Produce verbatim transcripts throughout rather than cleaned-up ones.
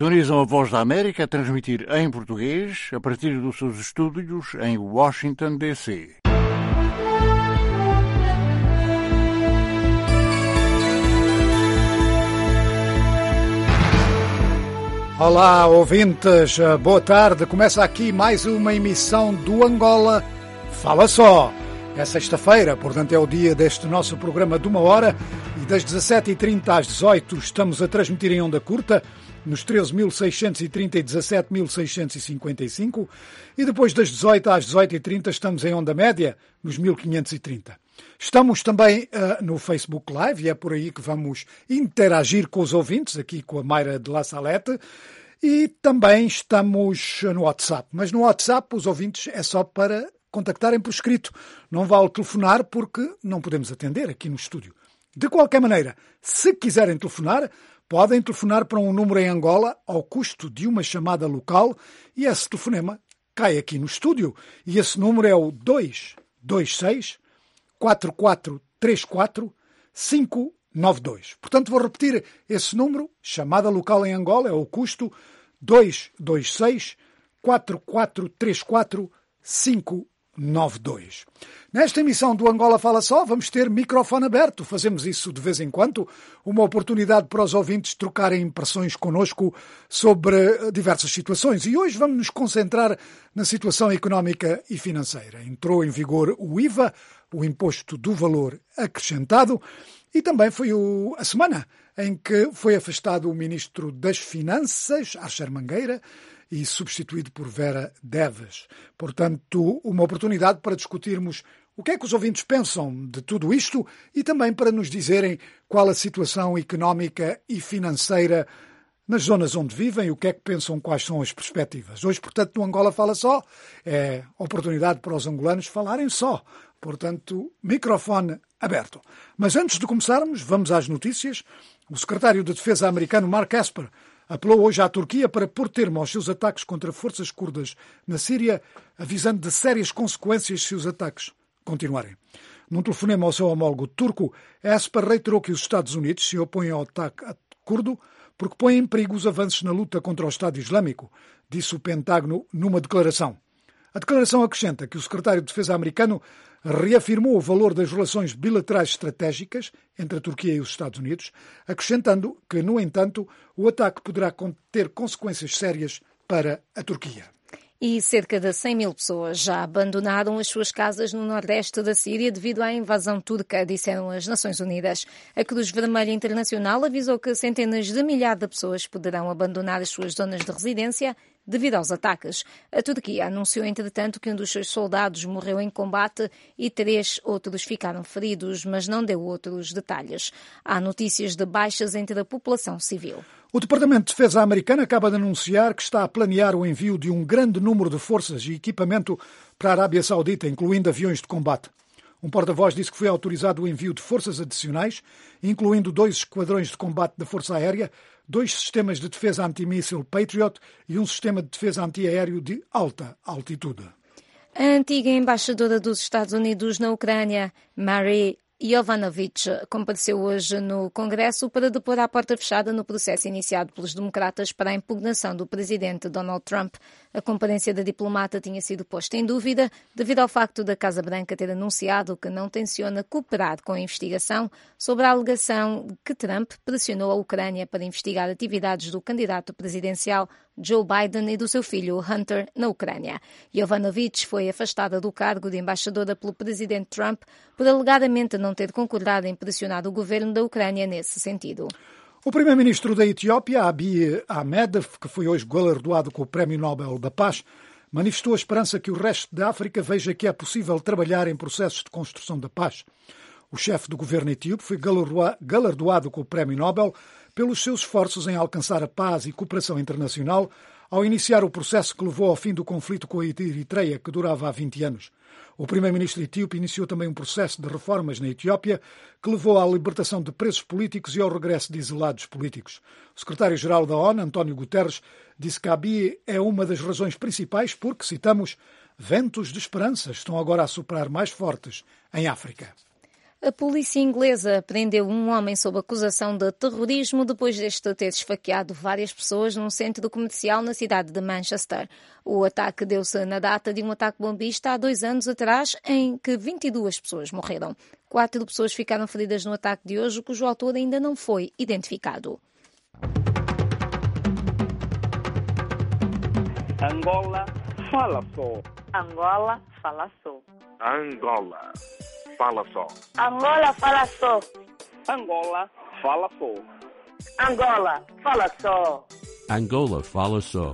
Sintonizam a Voz da América a transmitir em português a partir dos seus estúdios em Washington, D C Olá, ouvintes, boa tarde. Começa aqui mais uma emissão do Angola Fala Só. É sexta-feira, portanto é o dia deste nosso programa de uma hora e das dezassete e trinta às dezoito estamos a transmitir em onda curta nos treze mil seiscentos e trinta e dezassete mil seiscentos e cinquenta e cinco e depois das dezoito às dezoito e trinta estamos em onda média nos mil quinhentos e trinta. Estamos também uh, no Facebook Live e é por aí que vamos interagir com os ouvintes, aqui com a Mayra de La Salete, e também estamos no WhatsApp. Mas no WhatsApp os ouvintes é só para contactarem por escrito. Não vale telefonar porque não podemos atender aqui no estúdio. De qualquer maneira, se quiserem telefonar, podem telefonar para um número em Angola ao custo de uma chamada local e esse telefonema cai aqui no estúdio. E esse número é o dois dois seis, quatro quatro três quatro, cinco nove dois. Portanto, vou repetir esse número, chamada local em Angola, é o custo dois dois seis, quatro quatro três quatro, cinco nove dois. Nesta emissão do Angola Fala Só, vamos ter microfone aberto. Fazemos isso de vez em quando, uma oportunidade para os ouvintes trocarem impressões connosco sobre diversas situações. E hoje vamos nos concentrar na situação económica e financeira. Entrou em vigor o I V A, o Imposto do Valor Acrescentado, e também foi o, a semana em que foi afastado o Ministro das Finanças, Archer Mangueira, e substituído por Vera Deves. Portanto, uma oportunidade para discutirmos o que é que os ouvintes pensam de tudo isto e também para nos dizerem qual a situação económica e financeira nas zonas onde vivem, o que é que pensam, quais são as perspectivas. Hoje, portanto, no Angola Fala Só, é oportunidade para os angolanos falarem só. Portanto, microfone aberto. Mas antes de começarmos, vamos às notícias. O secretário de Defesa americano, Mark Esper, apelou hoje à Turquia para pôr termo aos seus ataques contra forças curdas na Síria, avisando de sérias consequências se os ataques continuarem. Num telefonema ao seu homólogo turco, Esper reiterou que os Estados Unidos se opõem ao ataque curdo porque põem em perigo os avanços na luta contra o Estado Islâmico, disse o Pentágono numa declaração. A declaração acrescenta que o secretário de Defesa americano reafirmou o valor das relações bilaterais estratégicas entre a Turquia e os Estados Unidos, acrescentando que, no entanto, o ataque poderá ter consequências sérias para a Turquia. E cerca de cem mil pessoas já abandonaram as suas casas no nordeste da Síria devido à invasão turca, disseram as Nações Unidas. A Cruz Vermelha Internacional avisou que centenas de milhares de pessoas poderão abandonar as suas zonas de residência devido aos ataques. A Turquia anunciou, entretanto, que um dos seus soldados morreu em combate e três outros ficaram feridos, mas não deu outros detalhes. Há notícias de baixas entre a população civil. O Departamento de Defesa americano acaba de anunciar que está a planear o envio de um grande número de forças e equipamento para a Arábia Saudita, incluindo aviões de combate. Um porta-voz disse que foi autorizado o envio de forças adicionais, incluindo dois esquadrões de combate da Força Aérea, dois sistemas de defesa antimíssil Patriot e um sistema de defesa antiaéreo de alta altitude. A antiga embaixadora dos Estados Unidos na Ucrânia, Marie Yovanovitch, compareceu hoje no Congresso para depor à porta fechada no processo iniciado pelos democratas para a impugnação do presidente Donald Trump. A comparência da diplomata tinha sido posta em dúvida devido ao facto da Casa Branca ter anunciado que não tenciona cooperar com a investigação sobre a alegação que Trump pressionou a Ucrânia para investigar atividades do candidato presidencial Joe Biden e do seu filho Hunter na Ucrânia. Yovanovitch foi afastada do cargo de embaixadora pelo presidente Trump por alegadamente não ter concordado em pressionar o governo da Ucrânia nesse sentido. O primeiro-ministro da Etiópia, Abiy Ahmed, que foi hoje galardoado com o Prémio Nobel da Paz, manifestou a esperança que o resto da África veja que é possível trabalhar em processos de construção da paz. O chefe do governo etíope foi galardoado com o Prémio Nobel pelos seus esforços em alcançar a paz e cooperação internacional ao iniciar o processo que levou ao fim do conflito com a Eritreia, que durava há vinte anos. O primeiro-ministro etíope iniciou também um processo de reformas na Etiópia que levou à libertação de presos políticos e ao regresso de exilados políticos. O secretário-geral da ONU, António Guterres, disse que Abiy é uma das razões principais porque, citamos, ventos de esperança estão agora a soprar mais fortes em África. A polícia inglesa prendeu um homem sob acusação de terrorismo depois deste ter esfaqueado várias pessoas num centro comercial na cidade de Manchester. O ataque deu-se na data de um ataque bombista há dois anos atrás, em que vinte e duas pessoas morreram. Quatro pessoas ficaram feridas no ataque de hoje, cujo autor ainda não foi identificado. Angola, fala só. Angola, fala só. Angola, fala só. Angola, fala só. Angola, fala só. Angola, fala só. Angola, fala só.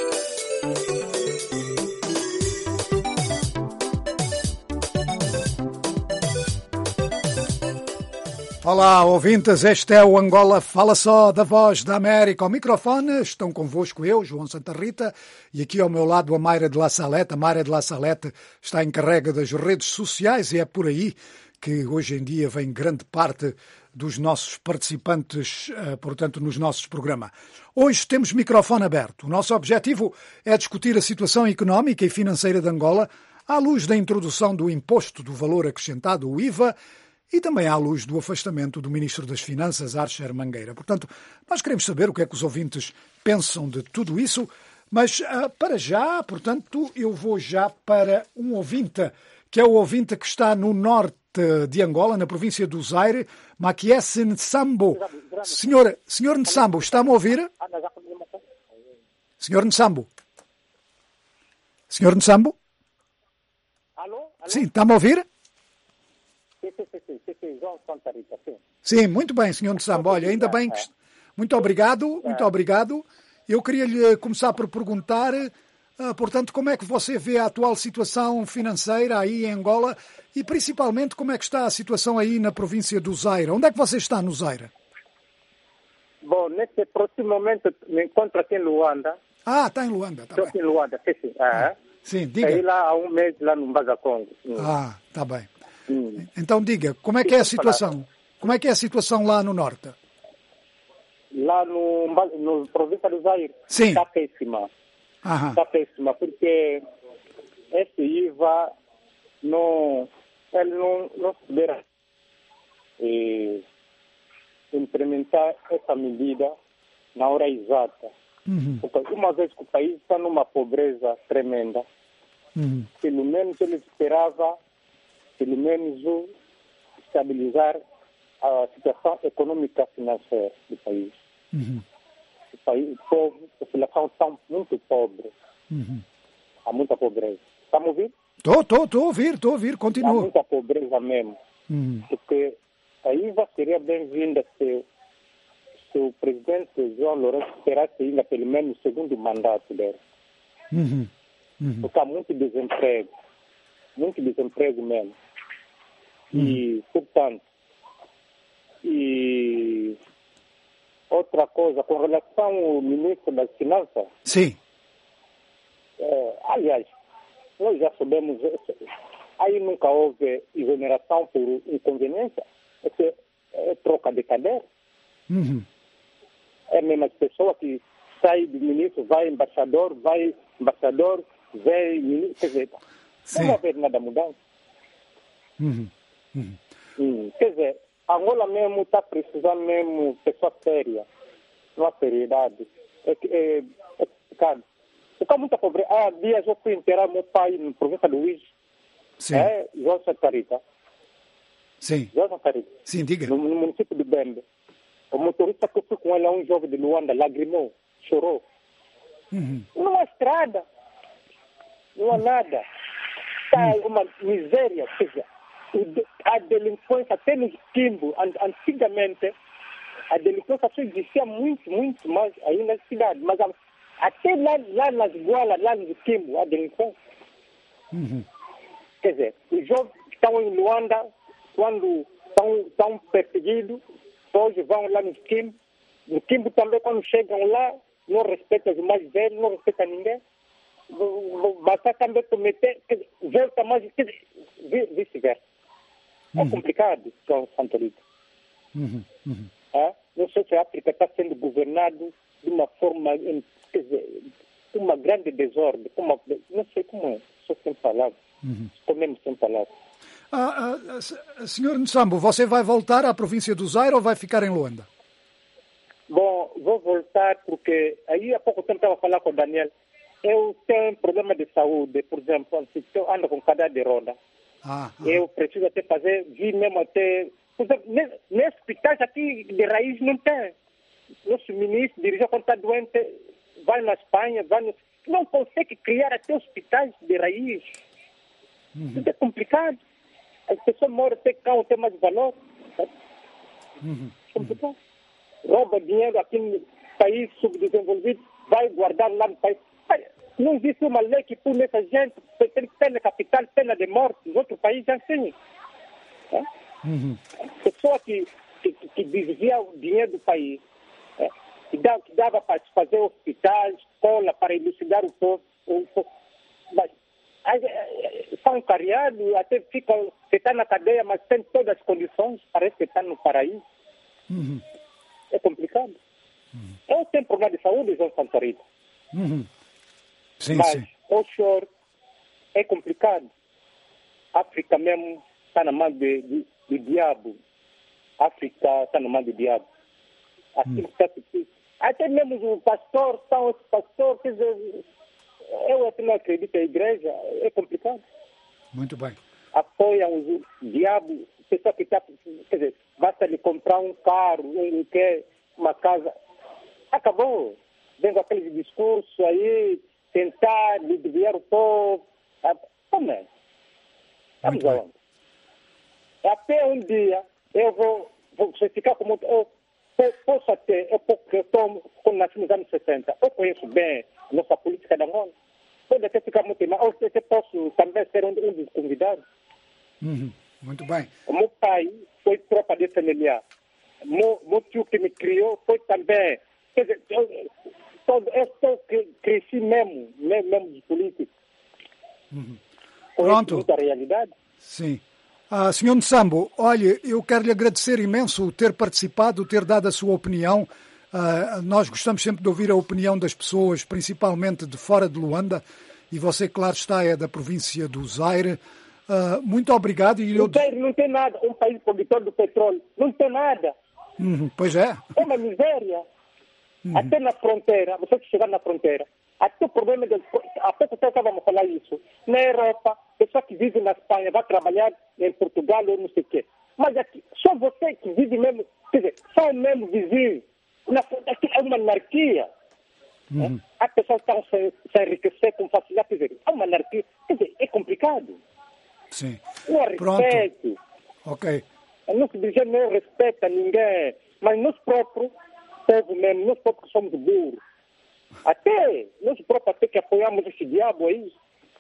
Olá, ouvintes, este é o Angola Fala Só, da Voz da América. Ao microfone estão convosco eu, João Santa Rita, e aqui ao meu lado a Mayra de La Salete. A Mayra de La Salete está encarregue das redes sociais e é por aí que hoje em dia vem grande parte dos nossos participantes, portanto, nos nossos programas. Hoje temos microfone aberto. O nosso objetivo é discutir a situação económica e financeira de Angola à luz da introdução do Imposto do Valor Acrescentado, o I V A, e também à luz do afastamento do Ministro das Finanças, Archer Mangueira. Portanto, nós queremos saber o que é que os ouvintes pensam de tudo isso, mas uh, para já, portanto, eu vou já para um ouvinte, que é o ouvinte que está no norte de Angola, na província do Zaire, Maquiese Nsambo. Senhor, senhor Nsambo, está-me a ouvir? Senhor Nsambo? Senhor Nsambo? Alô? Alô? Sim, está-me a ouvir? Sim, sim, sim, sim, sim, João Santa Rita, sim. Sim, muito bem, senhor Nsambo. Olha, ainda bem que... Muito obrigado, muito obrigado. Eu queria lhe começar por perguntar, uh, portanto, como é que você vê a atual situação financeira aí em Angola e, principalmente, como é que está a situação aí na província do Zaire? Onde é que você está no Zaire? Bom, nesse próximo momento me encontro aqui em Luanda. Ah, está em Luanda, está Estou bem. aqui em Luanda, sim, sim. Ah, Sim, diga. saí lá há um mês, lá no Mbaza Congo. Hum. Ah, está bem. Hum. Então diga, como é que é a situação? Como é que é a situação lá no norte? Lá no, Mba- no província do Zaire, Sim. está péssima. Aham. Está péssima, porque esse I V A não, ele não, não poderá eh, implementar essa medida na hora exata. Uhum. Porque uma vez que o país está numa pobreza tremenda, Uhum. pelo menos ele esperava, pelo menos, o estabilizar a situação econômica e financeira do país. Uhum. O país, o povo, a população está muito pobre. Uhum. Há muita pobreza. Está me ouvindo? Estou, estou, estou a ouvir, estou a ouvir, Há continua. muita pobreza mesmo. Uhum. Porque a I V A seria bem-vinda se, se o presidente João Lourenço esperasse ainda pelo menos o segundo mandato dele. Uhum. Uhum. Porque há muito desemprego. Muito desemprego mesmo. E, portanto, e outra coisa, com relação ao ministro das Finanças, Sim. é, aliás, nós já sabemos, aí nunca houve exoneração por inconveniência, é, é troca de cadeira. Uhum. É a mesma pessoa que sai do ministro, vai embaixador, vai embaixador, vem ministro, quer dizer, Sim. não vai haver nada mudança. Uhum. Uhum. Hum, quer dizer, Angola mesmo está precisando mesmo de pessoa séria, não há seriedade. É, que- é, é complicado. Porque há muita pobreza. Há dias eu fui enterrar meu pai na província do Luís, Sim. é, João Santarita, Sim. João Santarita, Sim, diga. no, no município de Bembe. O motorista que eu fui com ele é um jovem de Luanda, lagrimou, chorou. Uhum. Não há estrada, não há nada. Está uma miséria. Ou seja, o de- a delinquência, até nos quimbos, an- antigamente, a delinquência só existia muito, muito mais aí na cidade. Mas a- até lá, lá nas gualas, lá nos quimbos, a delinquência. Uhum. Quer dizer, os jovens que estão em Luanda, quando estão, estão perseguidos, hoje vão lá nos quimbos. No quimbo também, quando chegam lá, não respeitam os mais velhos, não respeitam ninguém. Basta também cometer, quer dizer, volta mais, quer dizer, vi- vice-versa. É complicado, João Santorito. Uhum. Uhum. É? Não sei se a África está sendo governada de uma forma, em- quer dizer, de uma grande desordem. Como, não sei como é, só sem palavras. Uhum. Estou mesmo sem palavras. Ah, ah, senhor Nsambo, você vai voltar à província do Zaire ou vai ficar em Luanda? Bom, vou voltar porque aí há pouco tempo estava a falar com o Daniel. Eu tenho problema de saúde, por exemplo, se eu ando com cadeira de roda. Ah, ah. Eu preciso até fazer, vi mesmo até... Por exemplo, nesses hospitais aqui de raiz não tem. Nosso ministro, dirigente, quando está doente, vai na Espanha, vai no... Não consegue criar até hospitais de raiz. Uhum. Isso é complicado. As pessoas moram até cá, não tem mais valor. Uhum. Complicado. Rouba dinheiro aqui no país subdesenvolvido, vai guardar lá no país. Não existe uma lei que pune essa gente, tem pena capital, pena de morte. Nos outros países é assim. É? Uhum. Pessoa que, que, que desvia o dinheiro do país, é? que, dava, que dava para fazer hospitais, escola, para elucidar o povo. O povo. Mas são cariados, até ficam, que está na cadeia, mas tem todas as condições, parece que está no paraíso. Uhum. É complicado. Uhum. Eu tenho problema de saúde, João Santorita. Uhum. Sim, mas sim. offshore é complicado. África mesmo está na mão de, de, de diabo. África está na mão do diabo. Aquilo hum. está difícil. Até mesmo o pastor, são os pastores, quer dizer, eu até não acredito na igreja, é complicado. Muito bem. Apoiam o diabo, pessoa que está, quer dizer, basta lhe comprar um carro, ele quer uma casa. Acabou. Vem com aquele discurso aí, tentar desviar o povo. Também. Vamos aonde? Até um dia eu vou, vou ficar como. Eu, eu posso até, eu, eu estou, quando nasci nos anos sessenta, eu conheço bem a nossa política da Angola. Pode até ficar muito mal. Eu até posso também ser um, um dos convidados. Uhum. Muito bem. O meu pai foi tropa de F N L A. Meu, meu tio que me criou foi também. Quer dizer, eu, eu, eu cresci mesmo, mesmo, mesmo de política. Uhum. Pronto. Muita realidade. Sim. Ah, senhor Nsambo, olha, eu quero lhe agradecer imenso ter participado, ter dado a sua opinião. Ah, nós gostamos sempre de ouvir a opinião das pessoas, principalmente de fora de Luanda, e você, claro está, é da província do Zaire. Ah, muito obrigado. E eu... O Zaire não tem nada, um país produtor do petróleo, não tem nada. Uhum, pois é. É uma miséria. Uhum. Até na fronteira, você que chegar na fronteira, até o problema, de, há pouco tempo estávamos a falar isso, na Europa, pessoa que vive na Espanha vai trabalhar em Portugal ou não sei o quê. Mas aqui, só você que vive mesmo, quer dizer, só o mesmo vizinho. Na, aqui é uma anarquia. Uhum. É? As pessoas estão se, se enriquecer com facilidade, quer dizer, é uma anarquia. Quer dizer, é complicado. Sim. Não há respeito. Ok. Não se dirige, não respeita ninguém. Mas nós próprios, povo mesmo, nós próprios somos burros. Até, nós próprios até que apoiamos esse diabo aí.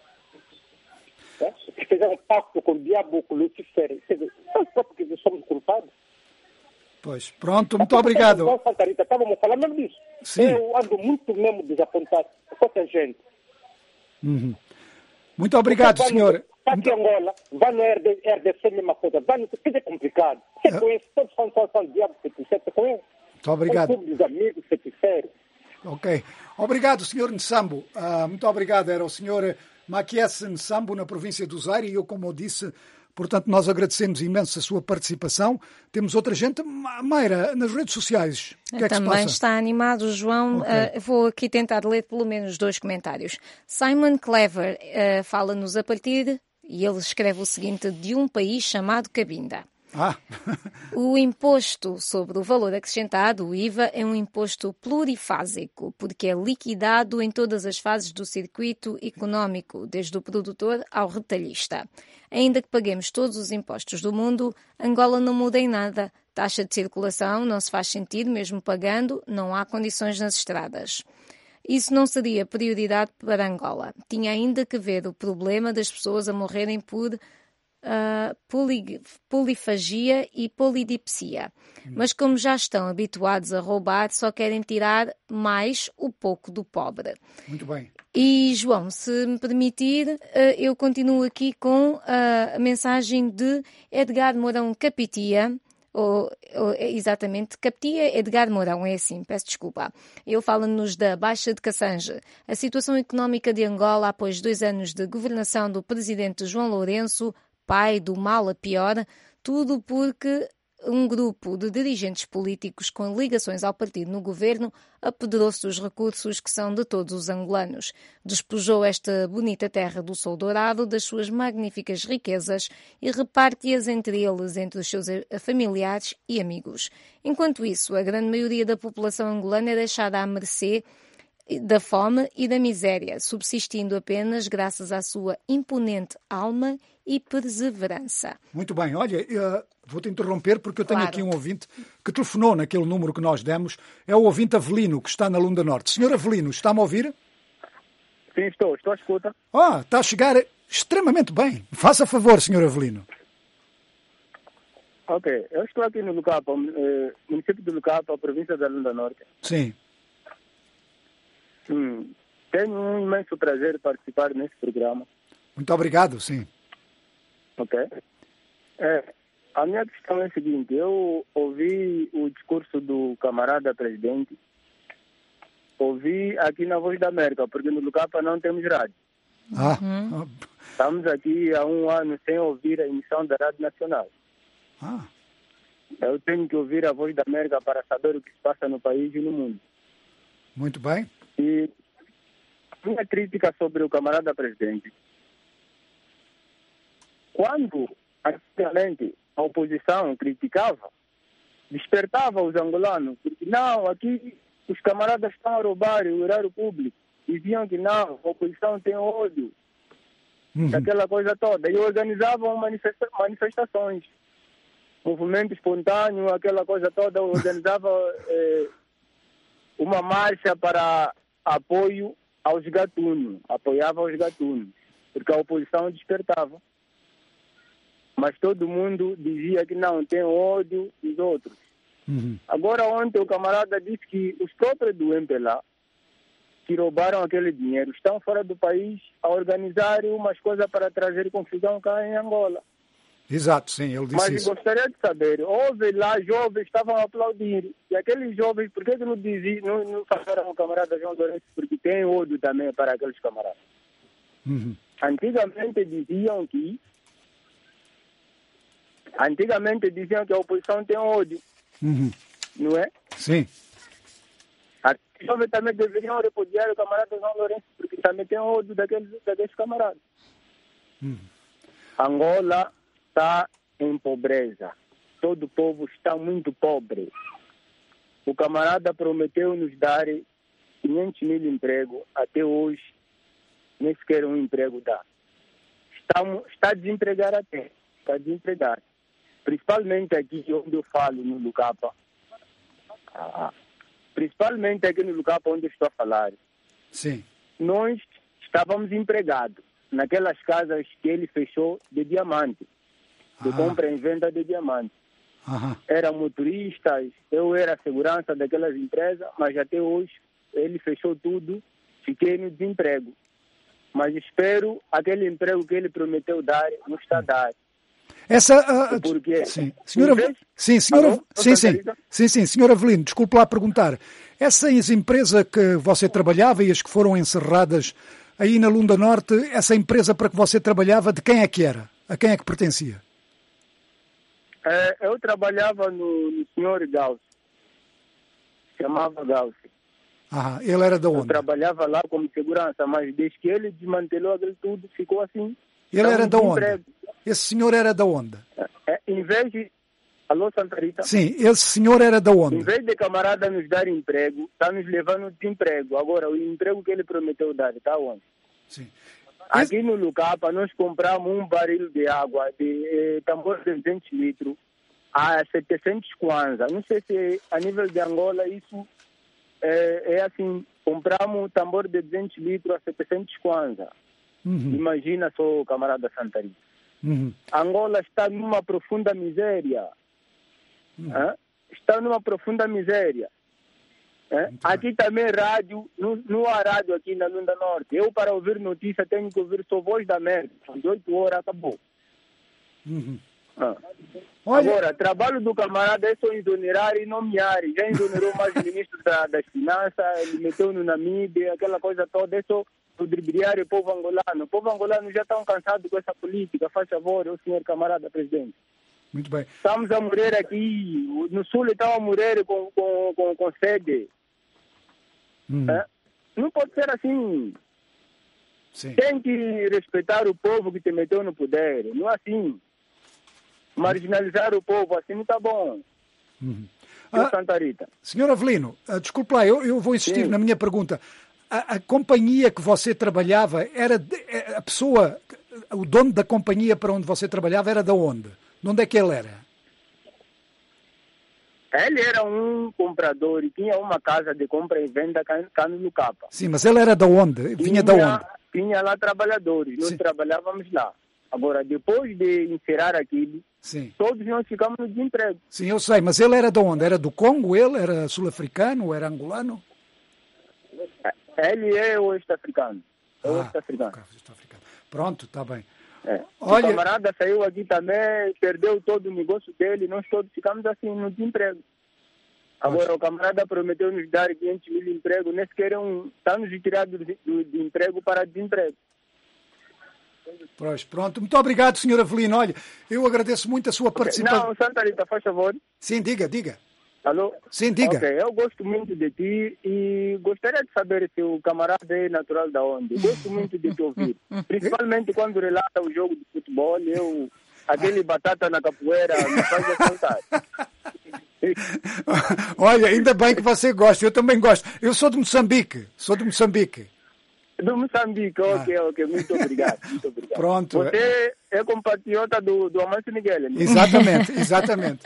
É? Que fizeram um pacto com o diabo, com o Lucifer. Quer dizer, nós próprios que somos culpados. Pois, pronto, muito obrigado. Estávamos falando mesmo disso. Sim. Eu ando muito mesmo desapontado com essa gente. Uhum. Muito obrigado, vai senhor. Está aqui em Angola, vai no R D C, mesma coisa. Vai no... Que é complicado. Você é. conhece, todos são, são, são diabos que você conhece. Muito obrigado. São todos amigos que te servem. Ok. Obrigado, senhor Nsambo. Uh, muito obrigado. Era o senhor Maquiesse Nsambo, na província do Zaire, e eu, como eu disse, portanto, nós agradecemos imenso a sua participação. Temos outra gente. Mayra, nas redes sociais, o que é que se passa? Também está animado, João. Okay. Uh, vou aqui tentar ler pelo menos dois comentários. Simon Clever uh, fala-nos a partir, e ele escreve o seguinte, de um país chamado Cabinda. Ah. O imposto sobre o valor acrescentado, o I V A, é um imposto plurifásico, porque é liquidado em todas as fases do circuito económico, desde o produtor ao retalhista. Ainda que paguemos todos os impostos do mundo, Angola não muda em nada. Taxa de circulação não se faz sentido, mesmo pagando, não há condições nas estradas. Isso não seria prioridade para Angola. Tinha ainda que ver o problema das pessoas a morrerem por Uh, poli, polifagia e polidipsia. Hum. Mas como já estão habituados a roubar, só querem tirar mais o pouco do pobre. Muito bem. E, João, se me permitir, uh, eu continuo aqui com uh, a mensagem de Edgar Mourão Capitia, ou, ou exatamente, Capitia Edgar Mourão, é assim, peço desculpa. Ele fala-nos da Baixa de Cassange. A situação económica de Angola, após dois anos de governação do presidente João Lourenço, pai do mal a pior, tudo porque um grupo de dirigentes políticos com ligações ao partido no governo apoderou-se dos recursos que são de todos os angolanos. Despojou esta bonita terra do Sol Dourado das suas magníficas riquezas e reparte-as entre eles, entre os seus familiares e amigos. Enquanto isso, a grande maioria da população angolana é deixada à mercê da fome e da miséria, subsistindo apenas graças à sua imponente alma e perseverança. Muito bem, olha, uh, vou-te interromper porque eu tenho Claro. aqui um ouvinte que telefonou naquele número que nós demos. É o ouvinte Avelino, que está na Lunda Norte. Senhor Avelino, está-me a ouvir? Sim, estou, estou à escuta. Ah, está a chegar extremamente bem. Faça favor, senhor Avelino. Ok, eu estou aqui no Lucapa, eh, município de Lucapa, província da Lunda Norte. Sim. Hum, tenho um imenso prazer de participar nesse programa. Muito obrigado, sim. Ok? É, a minha questão é a seguinte, eu ouvi o discurso do camarada presidente, ouvi aqui na Voz da América, porque no Lucapa não temos rádio. Ah, Estamos aqui há um ano sem ouvir a emissão da Rádio Nacional. ah, Eu tenho que ouvir a Voz da América para saber o que se passa no país e no mundo. muito bem. E a minha crítica sobre o camarada presidente. Quando, antigamente, a oposição criticava, despertava os angolanos, porque não, aqui os camaradas estão a roubar o erário público. Diziam que não, a oposição tem ódio, Uhum. aquela coisa toda. E organizavam manifesta- manifestações, movimento espontâneo, aquela coisa toda, organizava eh, uma marcha para apoio aos gatunos, apoiava os gatunos, porque a oposição despertava. Mas todo mundo dizia que não, tem ódio dos outros. Uhum. Agora ontem o camarada disse que os próprios do M P L A, que roubaram aquele dinheiro, estão fora do país a organizar umas coisas para trazer confusão cá em Angola. Exato, sim, ele disse Mas isso. gostaria de saber, houve lá jovens que estavam a aplaudir, e aqueles jovens, por que que não diziam, não, não falaram ao camarada João Lourenço, porque tem ódio também para aqueles camaradas. Uhum. Antigamente diziam que Antigamente diziam que a oposição tem ódio, Uhum. não é? Sim, Os jovens também deveriam repudiar o camarada João Lourenço, porque também tem ódio daqueles, daqueles camaradas. Uhum. Angola está em pobreza. Todo o povo está muito pobre. O camarada prometeu nos dar quinhentos mil empregos. Até hoje, nem sequer um emprego dá. Está, está a desempregar até. Está a desempregar. Principalmente aqui onde eu falo, no Lucapa. Ah, principalmente aqui no Lucapa onde eu estou a falar. sim. Nós estávamos empregados naquelas casas que ele fechou de diamante, de Ah. compra e venda de diamante. Aham. Eram motoristas, eu era a segurança daquelas empresas, mas até hoje ele fechou tudo, fiquei no desemprego. Mas espero aquele emprego que ele prometeu dar, não está a dar. Essa, ah, Porque, sim, senhora, em vez- sim, senhora, Alô? sim, sim, Margarida? sim, sim, senhora Avelino, desculpe lá perguntar. Essas empresas que você trabalhava e as que foram encerradas aí na Lunda Norte, essa empresa para que você trabalhava, de quem é que era? A quem é que pertencia? É, eu trabalhava no, no senhor Gauss, chamava Gauss. Ah, ele era da Eu onde? trabalhava lá como segurança, mas desde que ele desmantelou aquilo tudo, ficou assim. Ele Então, era da onde? desemprego. Esse senhor era da onde? É, em vez de... Alô, Santa Rita? Sim, esse senhor era da Em onde? vez de camarada nos dar emprego, está nos levando desemprego. Agora, o emprego que ele prometeu dar, está onde? Sim. Aqui no Lucapa, nós compramos um barril de água, de eh, tambor de duzentos litros, a setecentos kwanza. Não sei se a nível de Angola isso é, é assim, compramos um tambor de duzentos litros a setecentos kwanza. Uhum, Imagina só, camarada Santa Rita. uhum. Angola está numa profunda miséria. Hã? Está numa profunda miséria. Hã? Aqui também rádio, não, não há rádio aqui na Lunda Norte. Eu, para ouvir notícia, tenho que ouvir só Voz da América. Às oito horas acabou. Uhum. Hã? Olha, Agora, trabalho do camarada é só exonerar e nomear. Já exonerou mais o ministro da, das Finanças, ele meteu no na mídia, aquela coisa toda. É só ludibriar o povo angolano. O povo angolano já está cansado com essa política. Faz favor, o senhor camarada presidente. Muito bem. Estamos a morrer aqui. No sul estão a morrer com, com, com, com sede. Hum. É? Não pode ser assim. Sim. Tem que respeitar o povo que te meteu no poder. Não é assim. Marginalizar o povo, assim não está bom. Uhum. Ah, Santa Rita. Senhor Avelino, uh, desculpe lá, eu, eu vou insistir Sim. na minha pergunta. A, a companhia que você trabalhava, era de, a pessoa, o dono da companhia para onde você trabalhava era de onde? De onde é que ele era? Ele era um comprador e tinha uma casa de compra e venda cá no Lucapa. Sim, mas ele era de onde? Vinha de onde? Tinha lá trabalhadores, nós Sim. trabalhávamos lá. Agora, depois de encerrar aquilo, Sim. todos nós ficamos no desemprego. Sim, eu sei, mas ele era de onde? Era do Congo, ele? Era sul-africano? Era angolano? Ele é oeste-africano. É Ah, oeste-africano. oeste-africano. Pronto, está bem. É. Olha- O camarada saiu aqui também, perdeu todo o negócio dele, nós todos ficamos assim no desemprego. Agora, o camarada prometeu nos dar quinhentos mil empregos, nem sequer é um, está nos tirando do, do, de emprego para desemprego. Pois, pronto. Muito obrigado, senhor Avelino. Olha, eu agradeço muito a sua participação. Não, Santa Rita, faz favor. Sim, diga, diga. Alô? Sim, diga. Ok, eu gosto muito de ti e gostaria de saber se o camarada é natural da onde. Gosto muito de te ouvir. Principalmente quando relata o jogo de futebol, eu, aquele batata na capoeira, me faz assaltar. Olha, ainda bem que você gosta, eu também gosto. Eu sou de Moçambique, sou de Moçambique. Do Moçambique, ok, ok, muito obrigado, muito obrigado. Pronto. Você é compatriota do, do Amâncio Miguel, né? Exatamente, exatamente.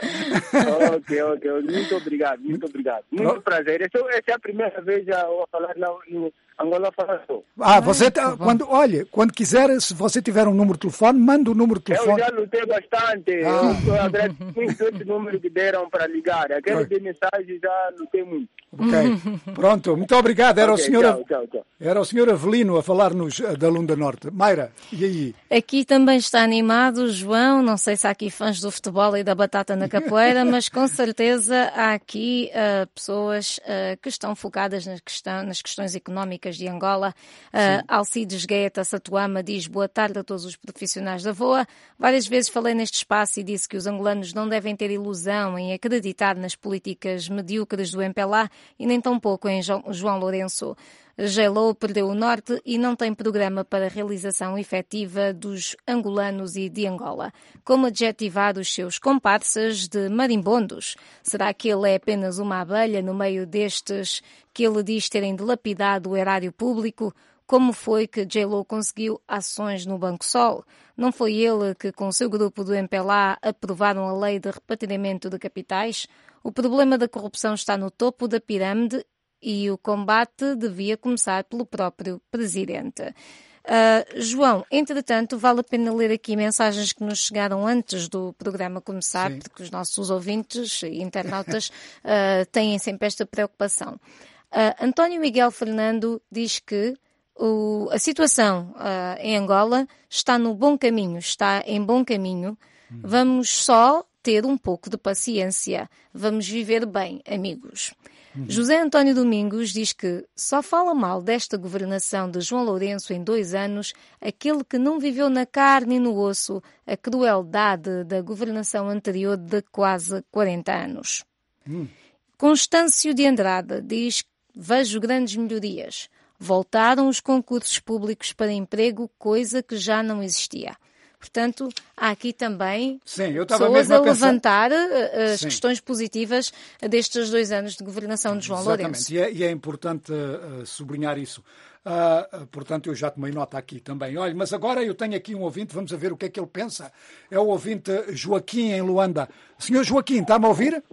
Ok, ok, muito obrigado, muito obrigado. Muito Pronto. prazer. Essa, essa é a primeira vez a eu falar lá no Angola Fala Só. Ah, você tá, quando, olha, quando quiser, se você tiver um número de telefone, manda o número de Eu telefone. já lutei bastante. Ah. Eu agradeço muito esse número que deram para ligar. Aquele de mensagem já lutei muito. Ok, pronto, muito obrigado. Era, Ok, o senhor, tchau, tchau, tchau. era o senhor Avelino a falar-nos eh, da Lunda Norte. Mayra, e aí? Aqui também está animado, João. Não sei se há aqui fãs do futebol e da batata na capoeira, mas com certeza há aqui uh, pessoas uh, que estão focadas nas, questão, nas questões económicas de Angola. Uh, Alcides Guetta Satuama diz boa tarde a todos os profissionais da V O A. Várias vezes falei neste espaço e disse que os angolanos não devem ter ilusão em acreditar nas políticas medíocres do M P L A e nem tão pouco em João Lourenço. J-Lo perdeu o norte e não tem programa para a realização efetiva dos angolanos e de Angola. Como adjetivar os seus comparsas de marimbondos? Será que ele é apenas uma abelha no meio destes que ele diz terem dilapidado o erário público? Como foi que J-Lo conseguiu ações no Banco Sol? Não foi ele que, com o seu grupo do M P L A, aprovaram a lei de repartimento de capitais? O problema da corrupção está no topo da pirâmide e o combate devia começar pelo próprio presidente. Uh, João, entretanto, vale a pena ler aqui mensagens que nos chegaram antes do programa começar, Sim. porque os nossos ouvintes e internautas uh, têm sempre esta preocupação. Uh, António Miguel Fernando diz que o, a situação uh, em Angola está no bom caminho, está em bom caminho. Hum. Vamos só ter um pouco de paciência. Vamos viver bem, amigos. Uhum. José António Domingos diz que só fala mal desta governação de João Lourenço em dois anos aquele que não viveu na carne e no osso a crueldade da governação anterior de quase quarenta anos. Uhum. Constâncio de Andrade diz que vejo grandes melhorias. Voltaram os concursos públicos para emprego, coisa que já não existia. Portanto, há aqui também Sim, eu estava pessoas mesmo a, a pensar... levantar as Sim. questões positivas destes dois anos de governação de João Exatamente. Lourenço. E é, e é importante uh, sublinhar isso. Uh, uh, portanto, eu já tomei nota aqui também. Olha, mas agora eu tenho aqui um ouvinte, vamos a ver o que é que ele pensa. É o ouvinte Joaquim, em Luanda. Senhor Joaquim, está-me a ouvir?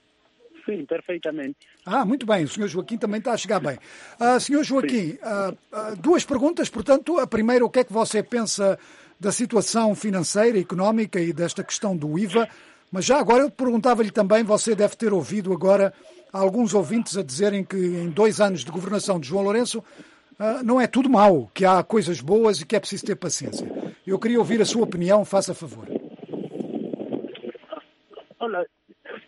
Sim, perfeitamente. Ah, muito bem, o senhor Joaquim também está a chegar bem. Uh, senhor Joaquim, uh, uh, duas perguntas, portanto, a primeira, o que é que você pensa da situação financeira, económica e desta questão do I V A, mas já agora eu perguntava-lhe também, você deve ter ouvido agora alguns ouvintes a dizerem que em dois anos de governação de João Lourenço uh, não é tudo mau, que há coisas boas e que é preciso ter paciência. Eu queria ouvir a sua opinião, faça favor. Olha,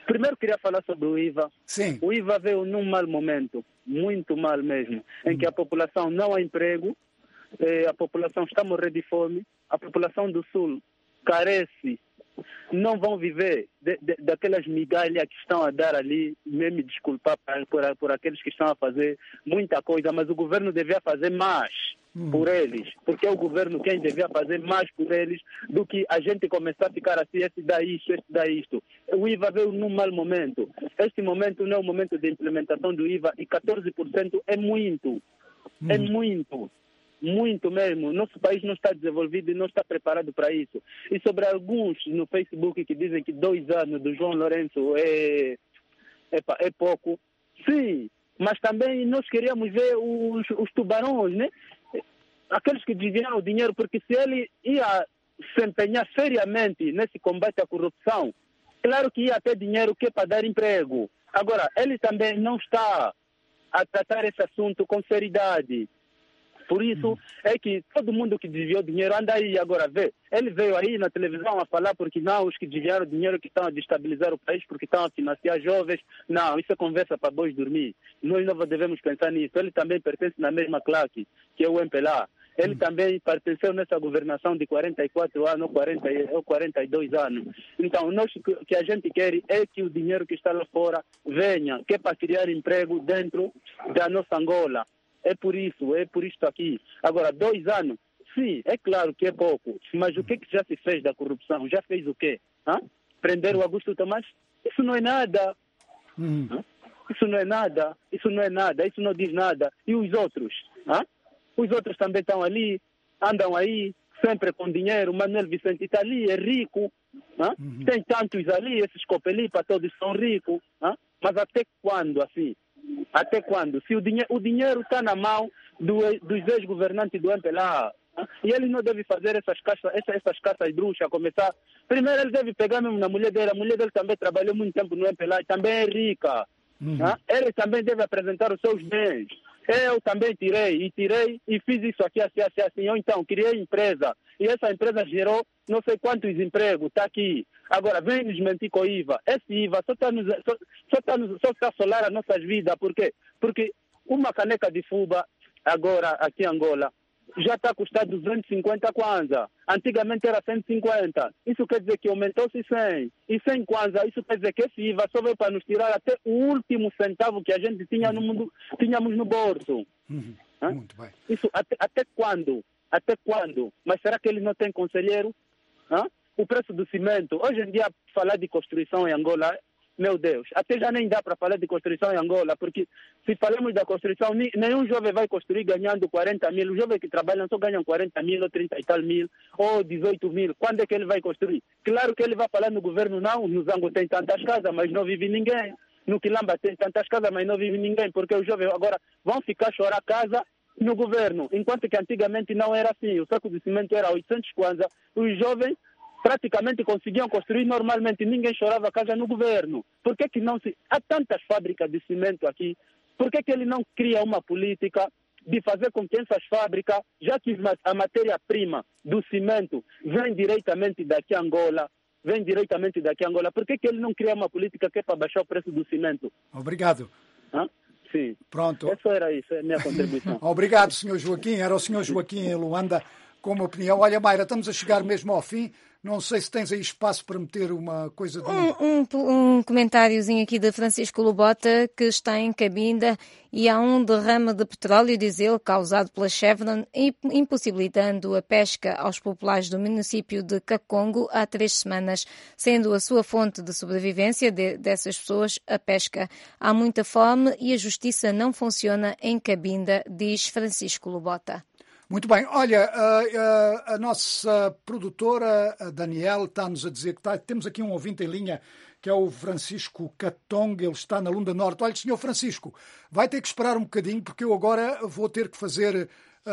Primeiro queria falar sobre o I V A. Sim. O I V A veio num mau momento, muito mal mesmo, em que a população não há emprego, eh, a população está a morrer de fome, a população do Sul carece, não vão viver de, de, daquelas migalhas que estão a dar ali, mesmo me desculpar por, por aqueles que estão a fazer muita coisa, mas o governo devia fazer mais hum. por eles, porque é o governo quem devia fazer mais por eles do que a gente começar a ficar assim, esse dá isto, esse dá isto. O I V A veio num mau momento. Este momento não é o momento de implementação do I V A e catorze por cento é muito, hum. é muito. Muito mesmo. Nosso país não está desenvolvido e não está preparado para isso. E sobre alguns no Facebook que dizem que dois anos do João Lourenço é, é, é pouco. Sim, mas também nós queríamos ver os, os tubarões, né? Aqueles que desviaram o dinheiro, porque se ele ia se empenhar seriamente nesse combate à corrupção, claro que ia ter dinheiro que é para dar emprego. Agora, ele também não está a tratar esse assunto com seriedade. Por isso é que todo mundo que desviou dinheiro anda aí agora vê. Ele veio aí na televisão a falar porque não, os que desviaram dinheiro que estão a destabilizar o país porque estão a financiar jovens. Não, isso é conversa para bois dormir. Nós não devemos pensar nisso. Ele também pertence na mesma claque, que é o M P L A. Ele também pertenceu nessa governação de quarenta e quatro anos ou, quarenta, ou quarenta e dois anos. Então, nós o que a gente quer é que o dinheiro que está lá fora venha, que é para criar emprego dentro da nossa Angola. É por isso, é por isto aqui. Agora, dois anos, sim, é claro que é pouco, mas o que, que já se fez da corrupção? Já fez o quê? Hã? Prender o Augusto Tomás? Isso não é nada. Hum. Isso não é nada. Isso não é nada. Isso não diz nada. E os outros? Hã? Os outros também estão ali, andam aí, sempre com dinheiro. Manuel Vicente está ali, é rico. Hã? Uhum. Tem tantos ali, esses copelipas todos são ricos. Hã? Mas até quando assim? Até quando? Se o, dinhe o dinheiro está na mão do, dos ex-governantes do M P L A, hein? E ele não deve fazer essas caças, essas, essas caças bruxas, começar... Primeiro ele deve pegar mesmo na mulher dele, a mulher dele também trabalhou muito tempo no M P L A e também é rica. Uhum. Ele também deve apresentar os seus bens. Eu também tirei, e tirei, e fiz isso aqui, assim, assim, assim. Eu então criei empresa, e essa empresa gerou não sei quantos empregos, está aqui. Agora, vem nos mentir com o I V A. Esse I V A só está só, só tá só tá a solar as nossas vidas. Por quê? Porque uma caneca de fuba, agora, aqui em Angola, já está a custar duzentos e cinquenta kwanza. Antigamente era cento e cinquenta. Isso quer dizer que aumentou-se cem. E cem kwanza, isso quer dizer que esse I V A só veio para nos tirar até o último centavo que a gente tinha no mundo, tínhamos no bolso. Uhum. Muito bem. Isso até, até quando? Até quando? Mas será que ele não tem conselheiro? Hã? O preço do cimento. Hoje em dia, falar de construção em Angola, meu Deus, até já nem dá para falar de construção em Angola, porque se falamos da construção, nenhum jovem vai construir ganhando quarenta mil. Os jovens que trabalham só ganham quarenta mil, ou trinta e tal mil, ou dezoito mil. Quando é que ele vai construir? Claro que ele vai falar no governo, não, no Zango tem tantas casas, mas não vive ninguém. No Quilamba tem tantas casas, mas não vive ninguém, porque os jovens agora vão ficar chorar casa no governo, enquanto que antigamente não era assim. O saco de cimento era oitocentos kwanza, os jovens praticamente conseguiam construir normalmente, ninguém chorava casa no governo. Por que que não se... Há tantas fábricas de cimento aqui, por que que ele não cria uma política de fazer com que essas fábricas, já que a matéria-prima do cimento vem diretamente daqui a Angola, vem diretamente daqui a Angola, por que que ele não cria uma política que é para baixar o preço do cimento? Obrigado. Hã? Sim. Pronto. Essa era isso, é a minha contribuição. Obrigado, senhor Joaquim. Era o senhor Joaquim em Luanda com uma opinião. Olha, Mayra, estamos a chegar mesmo ao fim. Não sei se tens aí espaço para meter uma coisa... De... Um, um, um comentáriozinho aqui de Francisco Lobota, que está em Cabinda, e há um derrame de petróleo, diz ele, causado pela Chevron, impossibilitando a pesca aos populares do município de Kacongo há três semanas, sendo a sua fonte de sobrevivência de, dessas pessoas a pesca. Há muita fome e a justiça não funciona em Cabinda, diz Francisco Lobota. Muito bem. Olha, a, a, a nossa produtora, a Daniela, está-nos a dizer que está, temos aqui um ouvinte em linha, que é o Francisco Catonga, ele está na Lunda Norte. Olha, senhor Francisco, vai ter que esperar um bocadinho, porque eu agora vou ter que fazer,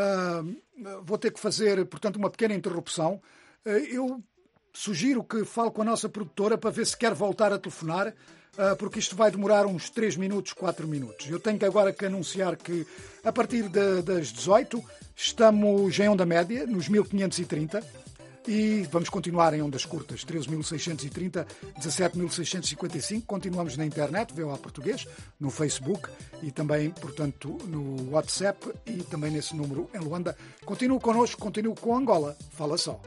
uh, vou ter que fazer, portanto, uma pequena interrupção. Uh, eu sugiro que fale com a nossa produtora para ver se quer voltar a telefonar, porque isto vai demorar uns três minutos, quatro minutos. Eu tenho agora que anunciar que a partir de, das dezoito estamos em onda média, nos mil quinhentos e trinta. E vamos continuar em ondas curtas, treze mil seiscentos e trinta, dezassete mil seiscentos e cinquenta e cinco. Continuamos na internet, V O A Português, no Facebook e também, portanto, no WhatsApp e também nesse número em Luanda. Continue connosco, continue com Angola. Fala só.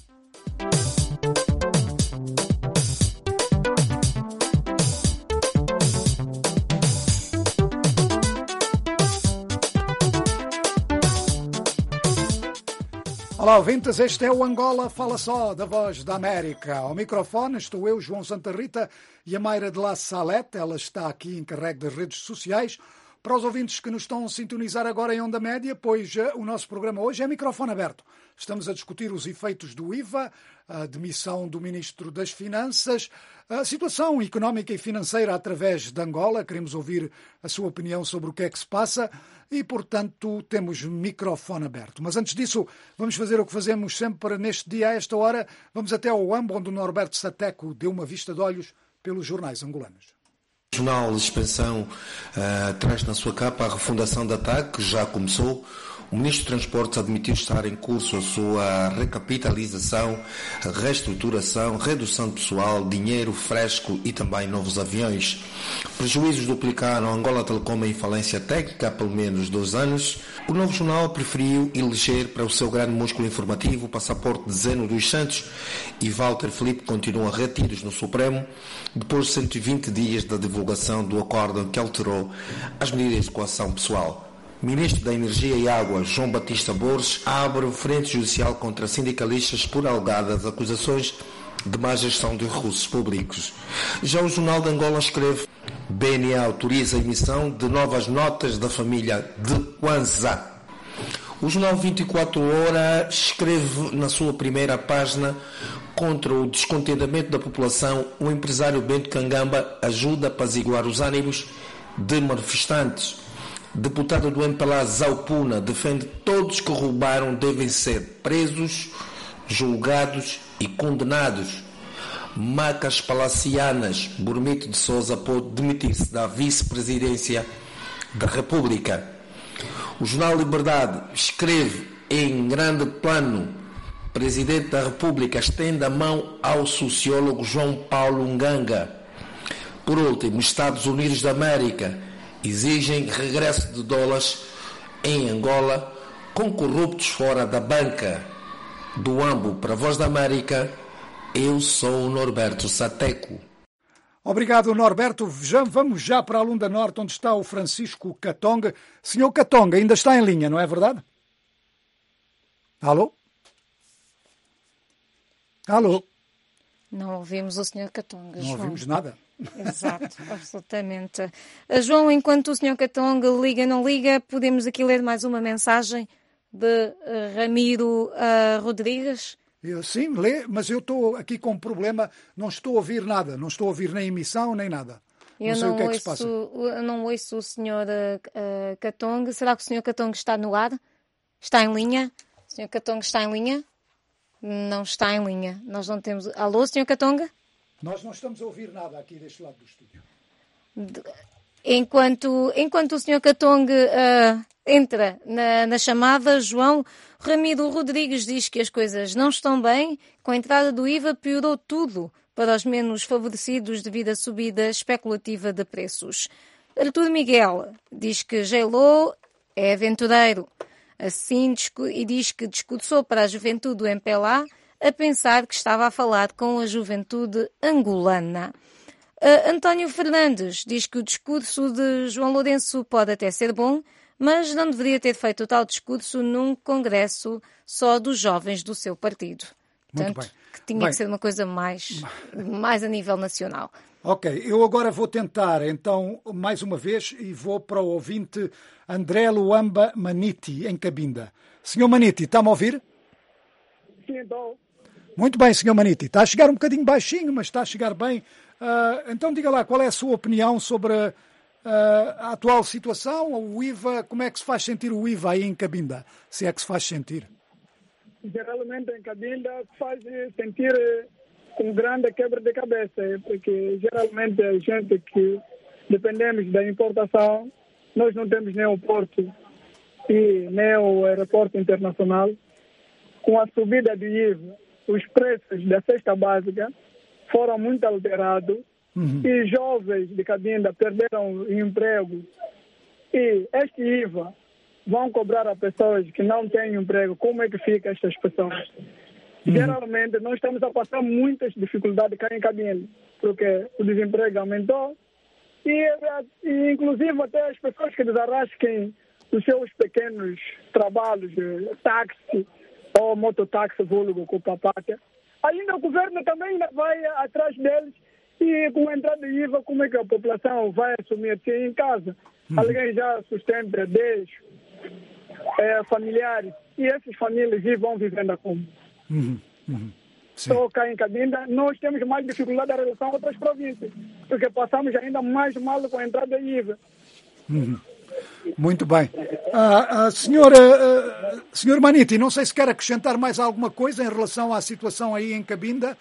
Olá, ouvintes, este é o Angola Fala Só, da Voz da América. Ao microfone estou eu, João Santa Rita, e a Mayra de La Salete. Ela está aqui encarregue das redes sociais. Para os ouvintes que nos estão a sintonizar agora em onda média, pois uh, o nosso programa hoje é microfone aberto. Estamos a discutir os efeitos do I V A, a demissão do Ministro das Finanças, a situação económica e financeira através de Angola. Queremos ouvir a sua opinião sobre o que é que se passa e, portanto, temos microfone aberto. Mas antes disso, vamos fazer o que fazemos sempre neste dia, a esta hora. Vamos até ao Uambo, onde o Norberto Sateco deu uma vista de olhos pelos jornais angolanos. O jornal Expansão uh, traz na sua capa a refundação da T A C, que já começou. O Ministro de Transportes admitiu estar em curso a sua recapitalização, reestruturação, redução de pessoal, dinheiro fresco e também novos aviões. Prejuízos duplicaram a Angola Telecom em falência técnica há pelo menos dois anos. O Novo Jornal preferiu eleger para o seu grande músculo informativo o passaporte de Zeno dos Santos e Walter Filipe continuam retidos no Supremo depois de cento e vinte dias da divulgação do acórdão que alterou as medidas de coação pessoal. Ministro da Energia e Água, João Batista Borges, abre frente judicial contra sindicalistas por alegadas acusações de má gestão de recursos públicos. Já o Jornal de Angola escreve: B N A autoriza a emissão de novas notas da família de Kwanza. O Jornal vinte e quatro horas escreve na sua primeira página: contra o descontentamento da população, o empresário Bento Kangamba ajuda a apaziguar os ânimos de manifestantes. Deputado do M P L A Zaupuna defende todos que roubaram devem ser presos, julgados e condenados. Macas palacianas, Burmito de Sousa pode demitir-se da vice-presidência da República. O Jornal Liberdade escreve em grande plano: Presidente da República estende a mão ao sociólogo João Paulo Nganga. Por último, Estados Unidos da América exigem regresso de dólares em Angola com corruptos fora da banca. Do Ambo para a Voz da América, eu sou o Norberto Sateco. Obrigado, Norberto. Já, vamos já para a Lunda Norte, onde está o Francisco Katonga. Senhor Katonga, ainda está em linha, não é verdade? Alô? Alô? Não ouvimos o senhor Katonga, Não João. ouvimos nada. Exato, absolutamente. Uh, João, enquanto o senhor Katonga liga não liga, podemos aqui ler mais uma mensagem de uh, Ramiro uh, Rodrigues. Eu, sim, lê, mas eu estou aqui com um problema, não estou a ouvir nada, não estou a ouvir nem emissão, nem nada. Não Eu sei não, o que é que ouço, se passa. eu não ouço o senhor uh, uh, Katonga. Será que o senhor Katonga está no ar? Está em linha? O senhor Katonga está em linha? Não está em linha. Nós não temos... Alô, senhor Katonga? Nós não estamos a ouvir nada aqui deste lado do estúdio. Enquanto, enquanto o senhor Katonga uh, entra na, na chamada, João, Ramiro Rodrigues diz que as coisas não estão bem. Com a entrada do I V A piorou tudo para os menos favorecidos devido à subida especulativa de preços. Artur Miguel diz que J-Lo é aventureiro. Assim, e diz que discursou para a juventude do M P L A a pensar que estava a falar com a juventude angolana. Uh, António Fernandes diz que o discurso de João Lourenço pode até ser bom, mas não deveria ter feito o tal discurso num congresso só dos jovens do seu partido. Muito Portanto, bem. que tinha Bem. que ser uma coisa mais, mais a nível nacional. Ok, eu agora vou tentar, então, mais uma vez, e vou para o ouvinte André Luamba Maniti, em Cabinda. Senhor Maniti, está-me a ouvir? Sim, então. Muito bem, senhor Maniti. Está a chegar um bocadinho baixinho, mas está a chegar bem. Uh, então diga lá, qual é a sua opinião sobre uh, a atual situação, o I V A, como é que se faz sentir o I V A aí em Cabinda, se é que se faz sentir? Geralmente em Cabinda faz sentir um grande quebra de cabeça, porque geralmente a gente que dependemos da importação, nós não temos nem o porto e nem o aeroporto internacional. Com a subida do I V A, os preços da cesta básica foram muito alterados uhum. e jovens de Cabinda perderam o emprego. E este I V A vão cobrar a pessoas que não têm emprego. Como é que fica estas pessoas? Uhum. Geralmente, nós estamos a passar muitas dificuldades cá em Cabinda, porque o desemprego aumentou e, e inclusive, até as pessoas que desarrasquem os seus pequenos trabalhos de táxi ou mototáxi, vulgo com papata, ainda o governo também ainda vai atrás deles e com a entrada de I V A, como é que a população vai assumir se em casa? Uhum. Alguém já sustenta dez é, familiares e essas famílias vão vivendo como? Uhum. Uhum. Só cá em Cabinda nós temos mais dificuldade em relação a outras províncias, porque passamos ainda mais mal com a entrada de I V A. Uhum. Muito bem. Ah, ah, senhora, ah, senhor Maniti, não sei se quer acrescentar mais alguma coisa em relação à situação aí em Cabinda.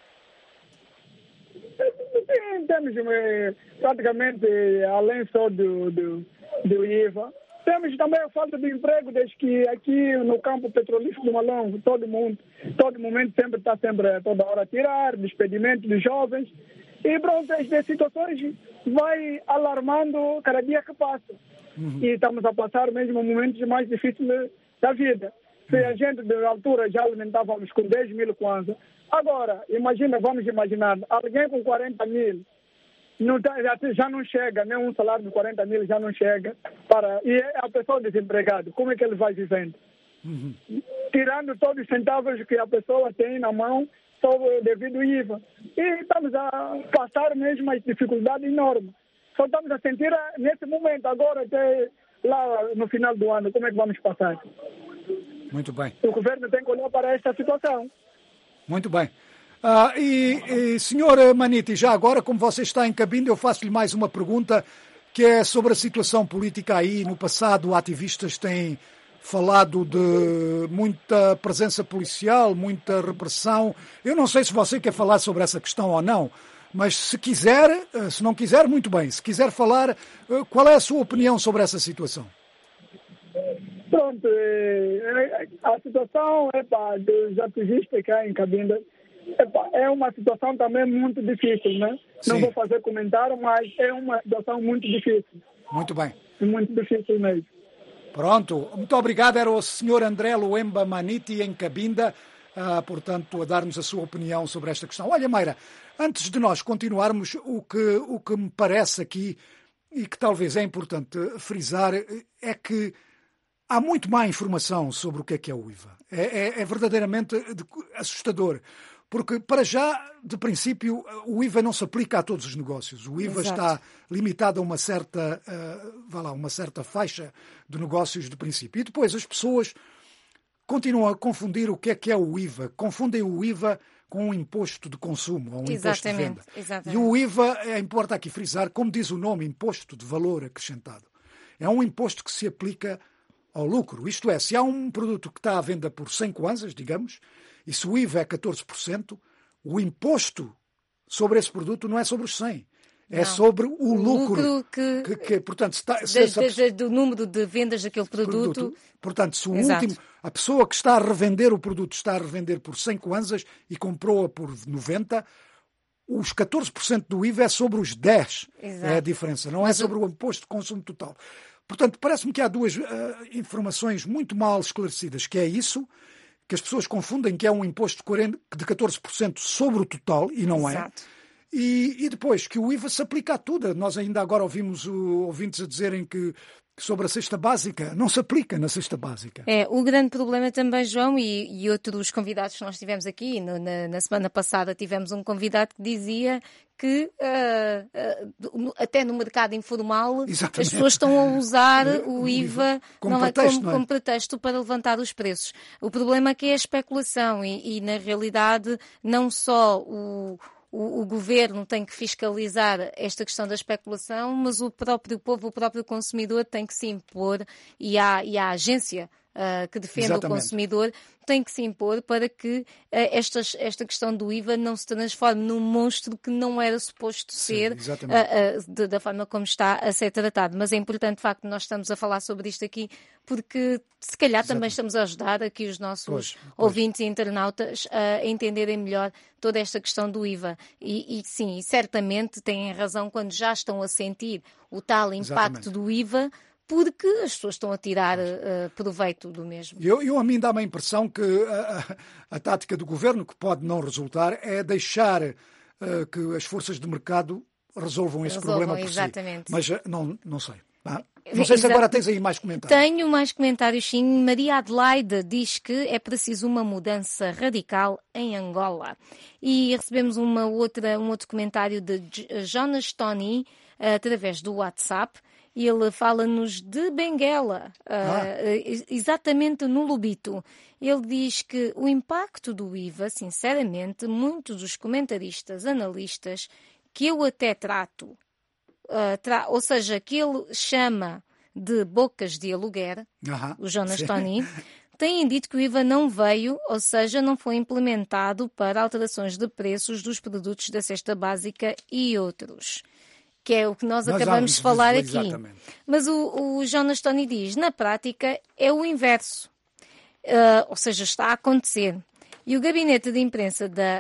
Sim, temos praticamente, além só do, do, do I V A, temos também a falta de emprego, desde que aqui no campo petrolífero do Malongo, todo mundo, todo momento sempre está sempre toda hora a tirar, despedimento de jovens, e pronto, estas situações vai alarmando cada dia que passa. Uhum. E estamos a passar mesmo momentos mais difíceis da vida. Se a gente, de altura, já alimentávamos com dez mil kwanza, agora, imagina, vamos imaginar, alguém com quarenta mil, não tá, já não chega, nem um salário de quarenta mil já não chega, para, e a pessoa desempregada, como é que ele vai vivendo? Uhum. Tirando todos os centavos que a pessoa tem na mão, só devido ao I V A. E estamos a passar mesmo as dificuldades enormes. Só estamos a sentir nesse momento, agora até lá no final do ano, como é que vamos passar? Muito bem. O governo tem que olhar para esta situação. Muito bem. Ah, e, e, senhor Maniti, já agora, como você está em Cabinda, eu faço-lhe mais uma pergunta, que é sobre a situação política aí. No passado, ativistas têm falado de muita presença policial, muita repressão. Eu não sei se você quer falar sobre essa questão ou não, mas se quiser, se não quiser, muito bem. Se quiser falar, qual é a sua opinião sobre essa situação? Pronto, a situação epa, dos ativistas cá em Cabinda epa, é uma situação também muito difícil, né? Sim. Não vou fazer comentário, mas é uma situação muito difícil. Muito bem. Muito difícil mesmo. Pronto, muito obrigado. Era o senhor André Luemba Maniti em Cabinda, uh, portanto, a dar-nos a sua opinião sobre esta questão. Olha, Mayra, antes de nós continuarmos, o que, o que me parece aqui, e que talvez é importante frisar, é que há muito má informação sobre o que é que é o I V A. É, é, é verdadeiramente assustador. Porque, para já, de princípio, o I V A não se aplica a todos os negócios. O I V A Exato. Está limitado a uma certa, uh, vá lá, uma certa faixa de negócios de princípio. E depois as pessoas continuam a confundir o que é que é o I V A. Confundem o I V A com um imposto de consumo, ou um imposto de venda. Exatamente. E o I V A, é, importa aqui frisar, como diz o nome, imposto de valor acrescentado. É um imposto que se aplica ao lucro. Isto é, se há um produto que está à venda por cem kwanzas, digamos, e se o I V A é catorze por cento, o imposto sobre esse produto não é sobre os cem. É não. sobre o, o lucro. lucro que, que, que, portanto, se está, se essa, de, do número de vendas daquele produto. produto portanto, se o último, a pessoa que está a revender o produto está a revender por cem kwanzas e comprou-a por noventa, os catorze por cento do I V A é sobre os dez. Exato. É a diferença. Não é sobre o imposto de consumo total. Portanto, parece-me que há duas uh, informações muito mal esclarecidas, que é isso, que as pessoas confundem que é um imposto de catorze por cento sobre o total, e não Exato. é. E, e depois, que o I V A se aplica a tudo. Nós ainda agora ouvimos o, ouvintes a dizerem que, que sobre a cesta básica, não se aplica na cesta básica. É, o grande problema também, João, e, e outros convidados que nós tivemos aqui, no, na, na semana passada tivemos um convidado que dizia que uh, uh, até no mercado informal Exatamente. As pessoas estão a usar o I V A como, não é, pretexto, como, não é? como pretexto para levantar os preços. O problema é que é a especulação e, e na realidade, não só o... O, o governo tem que fiscalizar esta questão da especulação, mas o próprio povo, o próprio consumidor tem que se impor e há, e há agência uh, que defende Exatamente. o consumidor, tem que se impor para que uh, estas, esta questão do I V A não se transforme num monstro que não era suposto ser Sim, uh, uh, de, da forma como está a ser tratado. Mas é importante, de facto, nós estamos a falar sobre isto aqui, porque se calhar Exatamente. também estamos a ajudar aqui os nossos Pois, pois. ouvintes e internautas a entenderem melhor toda esta questão do I V A. E, e sim, certamente têm razão quando já estão a sentir o tal impacto Exatamente. do I V A, porque as pessoas estão a tirar uh, proveito do mesmo. Eu, eu a mim dá-me a impressão que a, a, a tática do governo, que pode não resultar, é deixar uh, que as forças de mercado resolvam esse Resolvam, problema por exatamente. si. Mas uh, não, não sei. Ah, não sei se agora tens aí mais comentários. Tenho mais comentários, sim. Maria Adelaide diz que é preciso uma mudança radical em Angola. E recebemos uma outra, um outro comentário de Jonas Tony, através do WhatsApp. Ele fala-nos de Benguela, ah. uh, exatamente no Lubito. Ele diz que o impacto do I V A, sinceramente, muitos dos comentaristas, analistas, que eu até trato, uh, tra- ou seja, que ele chama de bocas de aluguer, uh-huh. o Jonas Tony, têm dito que o I V A não veio, ou seja, não foi implementado para alterações de preços dos produtos da cesta básica e outros. Que é o que nós, nós acabamos de falar aqui. Exatamente. Mas o, o Jonas Tony diz, na prática, é o inverso. Uh, ou seja, está a acontecer. E o gabinete de imprensa da,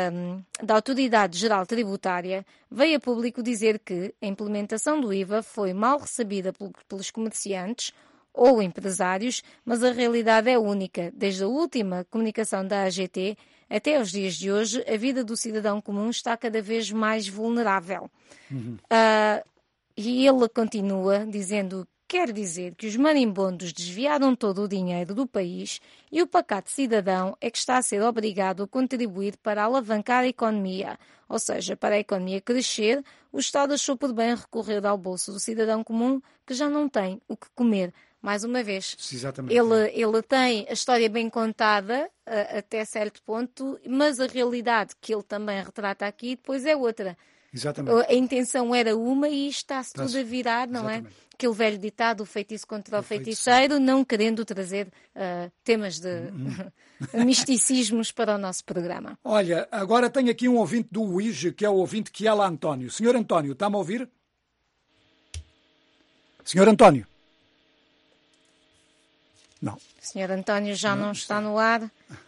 uh, da Autoridade Geral Tributária veio a público dizer que a implementação do I V A foi mal recebida pel, pelos comerciantes ou empresários, mas a realidade é única. Desde a última comunicação da A G T até aos dias de hoje, a vida do cidadão comum está cada vez mais vulnerável. Uhum. Uh, e ele continua dizendo, quer dizer que os marimbondos desviaram todo o dinheiro do país e o pacato cidadão é que está a ser obrigado a contribuir para alavancar a economia. Ou seja, para a economia crescer, o Estado achou por bem recorrer ao bolso do cidadão comum que já não tem o que comer. Mais uma vez, ele, ele tem a história bem contada uh, até certo ponto, mas a realidade que ele também retrata aqui depois é outra. Exatamente. A intenção era uma e está-se está-se... tudo a virar, não Exatamente. É? Aquele velho ditado, o feitiço contra o, o feiticeiro, não querendo trazer uh, temas de uhum. misticismos para o nosso programa. Olha, agora tenho aqui um ouvinte do U I G, que é o ouvinte Kiala António. Senhor António, está-me a ouvir? Senhor António? Não. Senhor António já não, não está no ar.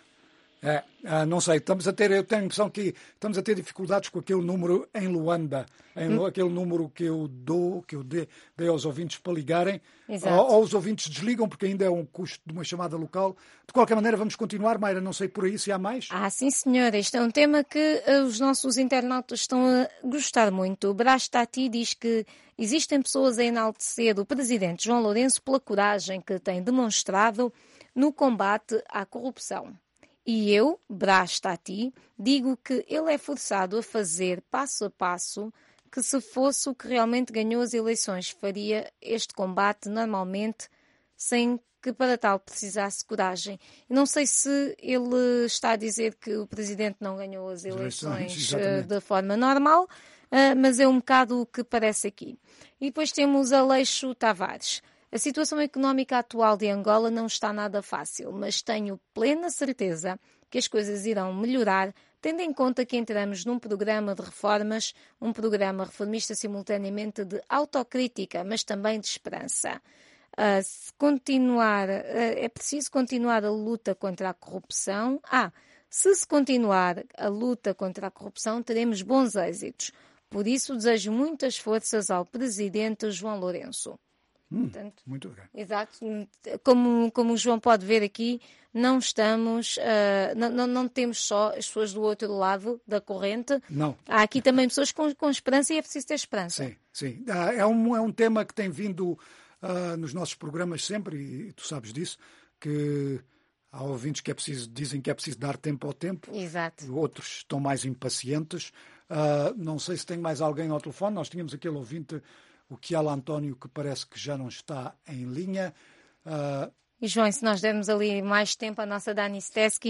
É, ah, não sei, estamos a ter, eu tenho a impressão que estamos a ter dificuldades com aquele número em Luanda, em, hum. aquele número que eu dou, que eu dei, dei aos ouvintes para ligarem, ou, ou os ouvintes desligam porque ainda é um custo de uma chamada local. De qualquer maneira, vamos continuar, Mayra, não sei por aí se há mais. Ah, sim senhora, este é um tema que uh, os nossos internautas estão a gostar muito. O Brás Tati diz que existem pessoas a enaltecer o presidente João Lourenço pela coragem que tem demonstrado no combate à corrupção. E eu, Brás Tati, digo que ele é forçado a fazer passo a passo que se fosse o que realmente ganhou as eleições, faria este combate normalmente sem que para tal precisasse coragem. Não sei se ele está a dizer que o presidente não ganhou as eleições uh, de forma normal, uh, mas é um bocado o que parece aqui. E depois temos Aleixo Tavares. A situação económica atual de Angola não está nada fácil, mas tenho plena certeza que as coisas irão melhorar, tendo em conta que entramos num programa de reformas, um programa reformista simultaneamente de autocrítica, mas também de esperança. Uh, se continuar, uh, é preciso continuar a luta contra a corrupção. Ah, se se continuar a luta contra a corrupção, teremos bons êxitos. Por isso, desejo muitas forças ao presidente João Lourenço. Hum, Portanto, muito bem. Exato. Como, como o João pode ver aqui, não estamos, uh, não, não, não temos só as pessoas do outro lado da corrente. Não. Há aqui também pessoas com, com esperança e é preciso ter esperança. Sim, sim. É um, é um tema que tem vindo uh, nos nossos programas sempre, e tu sabes disso, que há ouvintes que é preciso, dizem que é preciso dar tempo ao tempo. Exato. Outros estão mais impacientes. Uh, não sei se tem mais alguém ao telefone. Nós tínhamos aquele ouvinte, o Kiala António, que parece que já não está em linha. Uh... E, João, se nós dermos ali mais tempo à nossa Dani Steski,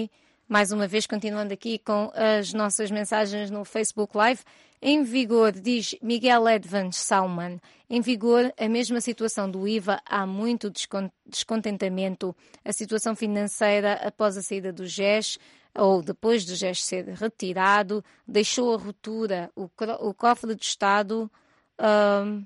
Mais uma vez, continuando aqui com as nossas mensagens no Facebook Live. Em vigor, diz Miguel Edvans Salman, em vigor a mesma situação do I V A, há muito descontentamento. A situação financeira após a saída do G E S, ou depois do G E S ser retirado, deixou a ruptura. O, o cofre do Estado... Um,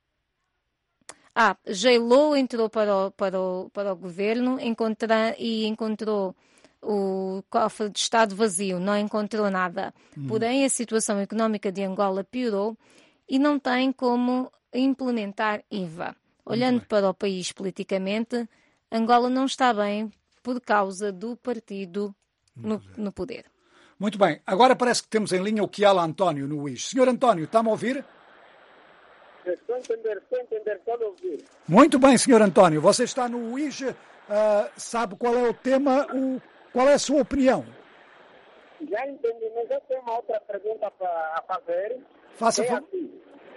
ah, J-Lo entrou para o, para o, para o governo encontra, e encontrou o cofre de Estado vazio, não encontrou nada. Hum. Porém, a situação económica de Angola piorou e não tem como implementar I V A. Olhando para o país politicamente, Angola não está bem por causa do partido no, no poder. Muito bem. Agora parece que temos em linha o Kiala António no U I S. Senhor António, está-me a ouvir? Estou a entender, estou a entender, estou a ouvir. Muito bem, senhor António. Você está no U I S, uh, sabe qual é o tema, o, qual é a sua opinião? Já entendi, mas eu tenho uma outra pergunta para fazer. Faça é assim,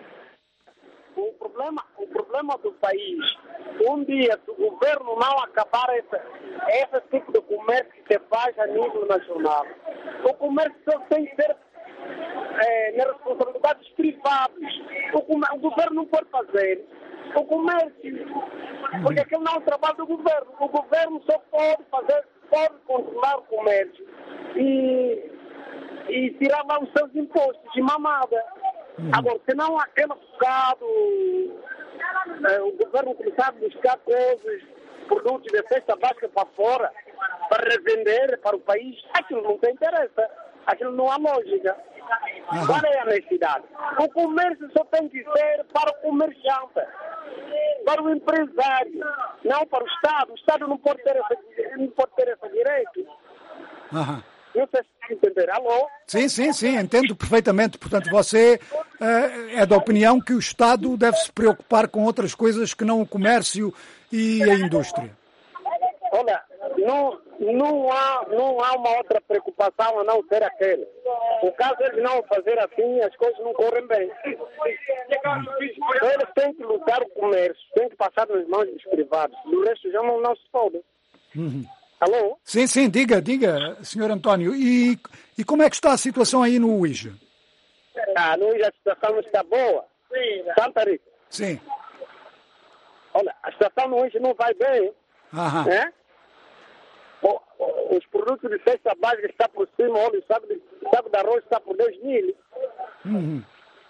o problema, o problema do país, um dia, se o governo não acabar esse, esse tipo de comércio que se faz a nível nacional, o comércio só tem que ser é, nas responsabilidades privadas. O, o governo não pode fazer o comércio, porque aquele não é o trabalho do governo. O governo só pode fazer, pode controlar o comércio e, e tirar lá os seus impostos de mamada. Uhum. Agora, se não aquele bocado, é, o governo começar a buscar coisas, produtos de cesta básica para fora, para revender para o país, aquilo não tem interesse. Aquilo não há lógica. Uhum. Qual é a necessidade? O comércio só tem que ser para o comerciante, para o empresário, não para o Estado. O Estado não pode ter esse, não pode ter esse direito. Uhum. Não sei se entender. Alô? Sim, sim, sim, entendo perfeitamente. Portanto, você uh, é da opinião que o Estado deve se preocupar com outras coisas que não o comércio e a indústria. Olha, não, não, há, não há uma outra preocupação a não ser aquela. O caso é de não fazer assim, as coisas não correm bem. Eles têm que lutar o comércio, têm que passar nas mãos dos privados. Do resto já não, não se pode. Uhum. Alô? Sim, sim, diga, diga, senhor António. E, e como é que está a situação aí no U I S? Ah, no U I S a situação não está boa. Santa Rita. Sim. Olha, a situação no U I S não vai bem. Aham. Né? O, o, os produtos de cesta básica estão por cima, olha, o saco de, saco de arroz está por dez mil. Uhum.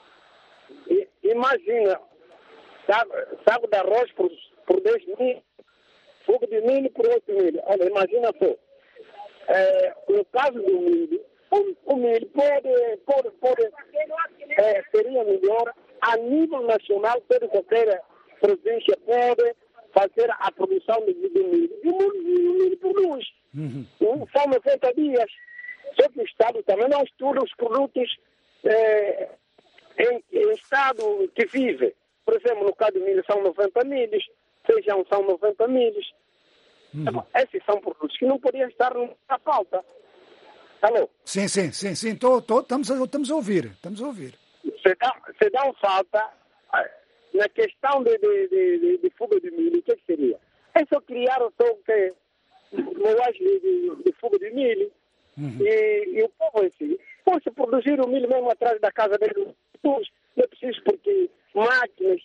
E, imagina, saco, saco de arroz por, por dez mil. Fogo de milho por oito mil. Olha, imagina só. É, no caso do milho, o, o milho pode, pode, pode é, seria melhor a nível nacional, toda qualquer província pode fazer a produção do, do milho. E o milho, o milho produz. Uhum. São noventa dias. Só que o Estado também não estuda os produtos é, em, em estado que vive. Por exemplo, no caso do milho são noventa milhos. Feijão são noventa milhos. Uhum. Esses são produtos que não podiam estar na pauta. Alô? Sim, sim, sim, sim. Tô, tô, estamos, a, estamos a ouvir. Estamos a ouvir. Se dá, se dá falta na questão de, de, de, de, de fuga de milho, o que seria? É só criar o seu que moagem de, de, de fuga de milho. Uhum. E, e o povo em si pode produzir o milho mesmo atrás da casa dele. Não é preciso porque máquinas,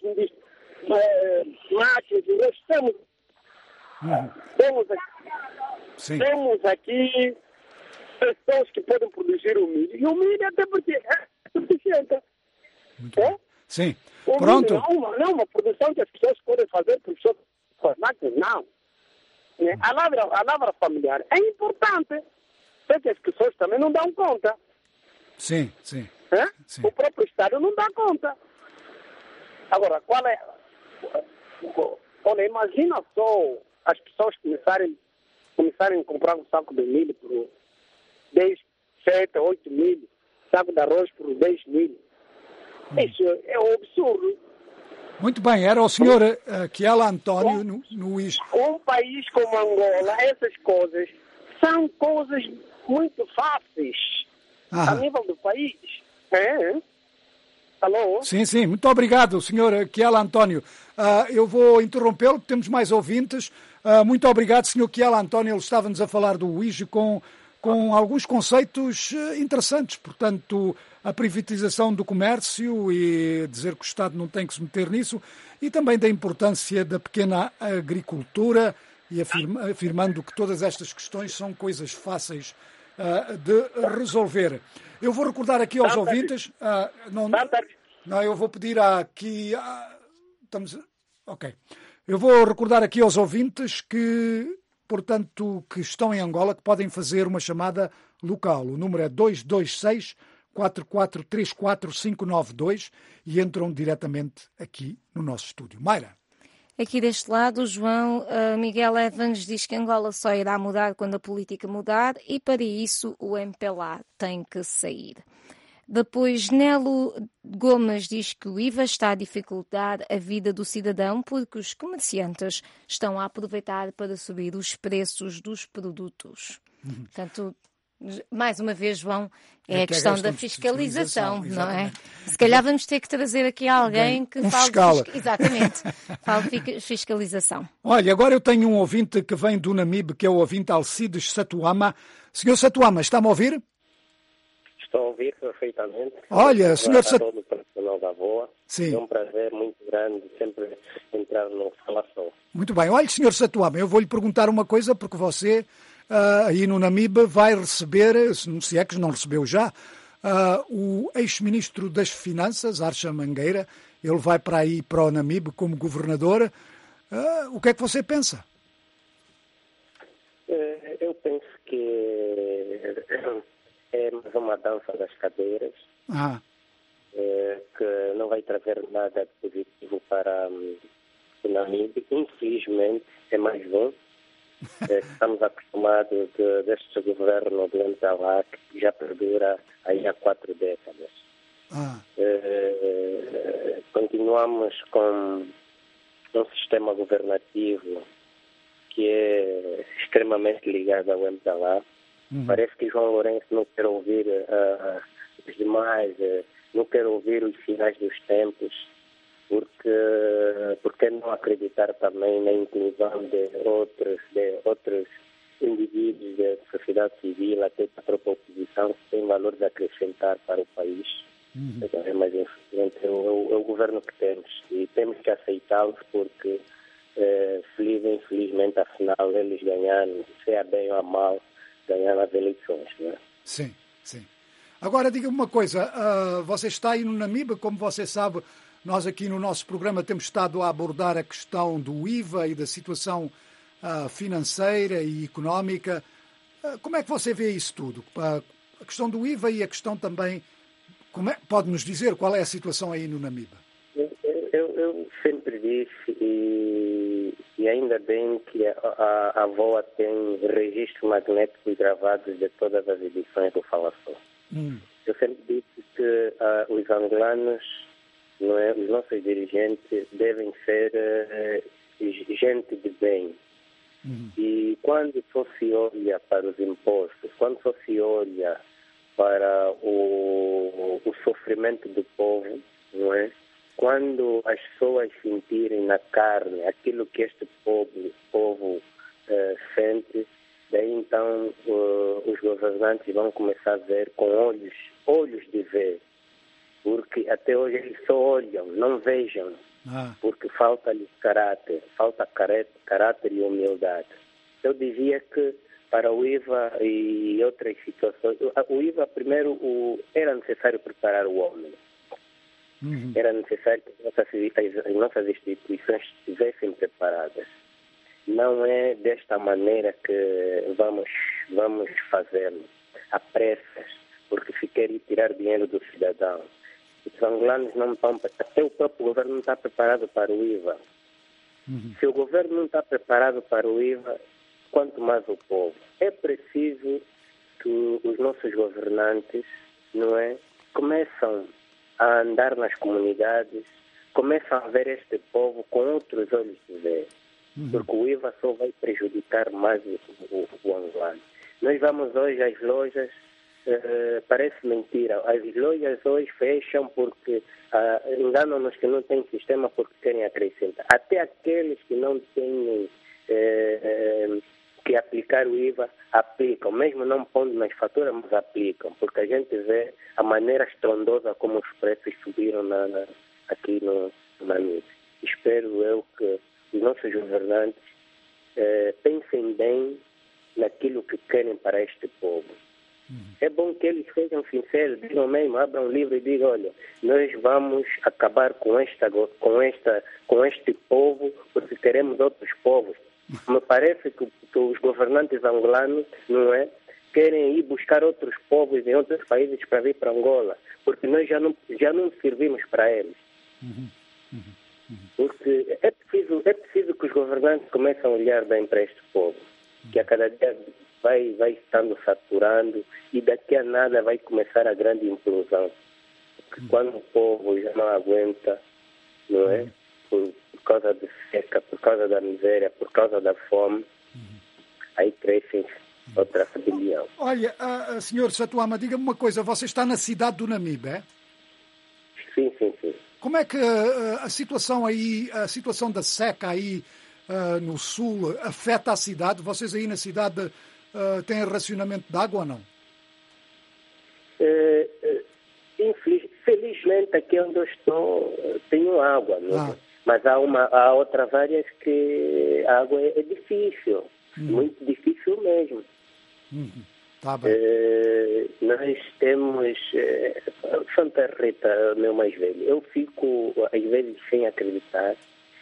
é, máquinas, nós temos, uhum. temos, aqui, temos aqui pessoas que podem produzir o milho. E o milho até porque é suficiente. É? Sim. O Pronto. Milho não, não é uma produção que as pessoas podem fazer por suas máquinas, não. É? A lavra, a lavra familiar é importante. Só que as pessoas também não dão conta. Sim, sim. É? sim. O próprio Estado não dá conta. Agora, qual é... Olha, imagina só as pessoas começarem, começarem a comprar um saco de milho por dez, sete, oito mil, saco de arroz por dez mil. Hum. Isso é um absurdo. Muito bem, era o senhor uh, Kiala António um, no, no U I S. Um país como Angola, essas coisas são coisas muito fáceis ah. a nível do país. É? Alô? Sim, sim. Muito obrigado, senhor Kiala António. Uh, eu vou interrompê-lo, porque temos mais ouvintes. Uh, muito obrigado, senhor Kiala António. Ele estava-nos a falar do U I S com, com alguns conceitos interessantes. Portanto, a privatização do comércio e dizer que o Estado não tem que se meter nisso, e também da importância da pequena agricultura, e afirma, afirmando que todas estas questões são coisas fáceis uh, de resolver. Eu vou recordar aqui aos ouvintes... Uh, não, não, eu vou pedir aqui... Uh, estamos, ok. Eu vou recordar aqui aos ouvintes que, portanto, que estão em Angola, que podem fazer uma chamada local. O número é dois dois seis, quatro quatro três quatro, cinco nove dois e entram diretamente aqui no nosso estúdio. Mayra. Aqui deste lado, o João uh, Miguel Evans diz que Angola só irá mudar quando a política mudar e, para isso, o M P L A tem que sair. Depois, Nelo Gomes diz que o I V A está a dificultar a vida do cidadão porque os comerciantes estão a aproveitar para subir os preços dos produtos. Uhum. Portanto, mais uma vez, João, é, é a questão, questão da fiscalização, fiscalização, não é? Se calhar vamos ter que trazer aqui alguém que um fale fiscal. de fisca... Exatamente, fale de fiscalização. Olha, agora eu tenho um ouvinte que vem do Namibe, que é o ouvinte Alcides Satuama. Senhor Satuama, está-me a ouvir? Estou a ouvir perfeitamente. Olha, senhor Satuama. Todo o profissional da boa. Sim. É um prazer muito grande sempre entrar no Falação. Muito bem. Olha, senhor Satuama, eu vou-lhe perguntar uma coisa, porque você... Uh, aí no Namibe vai receber, se é que não recebeu já, uh, o ex-ministro das Finanças, Archa Mangueira. Ele vai para aí, para o Namibe, como governador. Uh, o que é que você pensa? Uh, eu penso que é mais uma dança das cadeiras, ah. uh, que não vai trazer nada de positivo para um, o Namibe. Infelizmente, é mais um. Estamos acostumados de, deste governo do M P L A que já perdura aí há quatro décadas. Ah. Eh, continuamos com um sistema governativo que é extremamente ligado ao M P L A. Uhum. Parece que João Lourenço não quer ouvir uh, os demais, uh, não quer ouvir os sinais dos tempos. Porque, porque não acreditar também na inclusão de outros, de outros indivíduos da sociedade civil, até da própria oposição, que tem valores a acrescentar para o país. Uhum. Então, mas infelizmente é o, é o governo que temos e temos que aceitá-los porque, eh, feliz ou infelizmente, afinal, eles ganharam, se é bem ou a mal, ganharam as eleições. Não é? Sim, sim. Agora, diga-me uma coisa, uh, você está aí no Namibe, como você sabe... Nós aqui no nosso programa temos estado a abordar a questão do I V A e da situação uh, financeira e económica. Uh, como é que você vê isso tudo? Uh, a questão do I V A e a questão também... Como é, pode-nos dizer qual é a situação aí no Namibe? Eu, eu, eu sempre disse, e, e ainda bem que a, a, a VOA tem registros magnéticos gravados de todas as edições do Falação. Hum. Eu sempre disse que uh, os angolanos... Não é? Os nossos dirigentes devem ser uh, gente de bem. Uhum. E quando só se olha para os impostos, quando só se olha para o, o sofrimento do povo, não é? Quando as pessoas sentirem na carne aquilo que este povo, povo uh, sente, daí então uh, os governantes vão começar a ver com olhos, olhos de ver. Porque até hoje eles só olham, não vejam, ah. porque falta-lhes caráter, falta caráter e humildade. Eu dizia que para o I V A e outras situações, o I V A primeiro o, era necessário preparar o homem. Uhum. Era necessário que as, as nossas instituições estivessem preparadas. Não é desta maneira que vamos, vamos fazê-lo, a pressas, porque se quer tirar dinheiro do cidadão. Os angolanos não estão, até o próprio governo não está preparado para o I V A. Uhum. Se o governo não está preparado para o I V A, quanto mais o povo. É preciso que os nossos governantes, não é, começam a andar nas comunidades, começam a ver este povo com outros olhos de ver. Uhum. Porque o I V A só vai prejudicar mais o, o, o angolano. Nós vamos hoje às lojas. Uh, parece mentira. As lojas hoje fecham porque uh, enganam-nos que não têm sistema porque querem acrescentar. Até aqueles que não têm uh, uh, que aplicar o I V A, aplicam, mesmo não pondo nas faturas, mas aplicam, porque a gente vê a maneira estrondosa como os preços subiram na, na, aqui no, na mídia. Espero eu que os nossos governantes eh, pensem bem naquilo que querem para este povo. Uhum. É bom que eles sejam sinceros, digam mesmo, abram um livro e digam, olha, nós vamos acabar com, esta, com, esta, com este povo porque queremos outros povos. Me parece que, que os governantes angolanos, não é, querem ir buscar outros povos em outros países para vir para Angola, porque nós já não, já não servimos para eles. Uhum. Uhum. Uhum. Porque é preciso, é preciso que os governantes comecem a olhar bem para este povo, que a cada dia vai, vai estando saturando e daqui a nada vai começar a grande implosão. Porque uhum. quando o povo já não aguenta, não é? Por, por causa de seca, por causa da miséria, por causa da fome, uhum. aí cresce outra rebelião. Olha, uh, senhor Satuama, diga-me uma coisa, você está na cidade do Namibe, é? Sim, sim, sim. Como é que uh, a situação aí, a situação da seca aí uh, no sul afeta a cidade? Vocês aí na cidade uh, têm racionamento de água ou não? É, é, infeliz, felizmente aqui onde eu estou tenho água, não? Ah. Mas há, uma, há outras áreas que a água é, é difícil, hum. muito difícil mesmo. Uhum. Tá bem. É, nós temos é, Santa Rita, meu mais velho. Eu fico às vezes sem acreditar.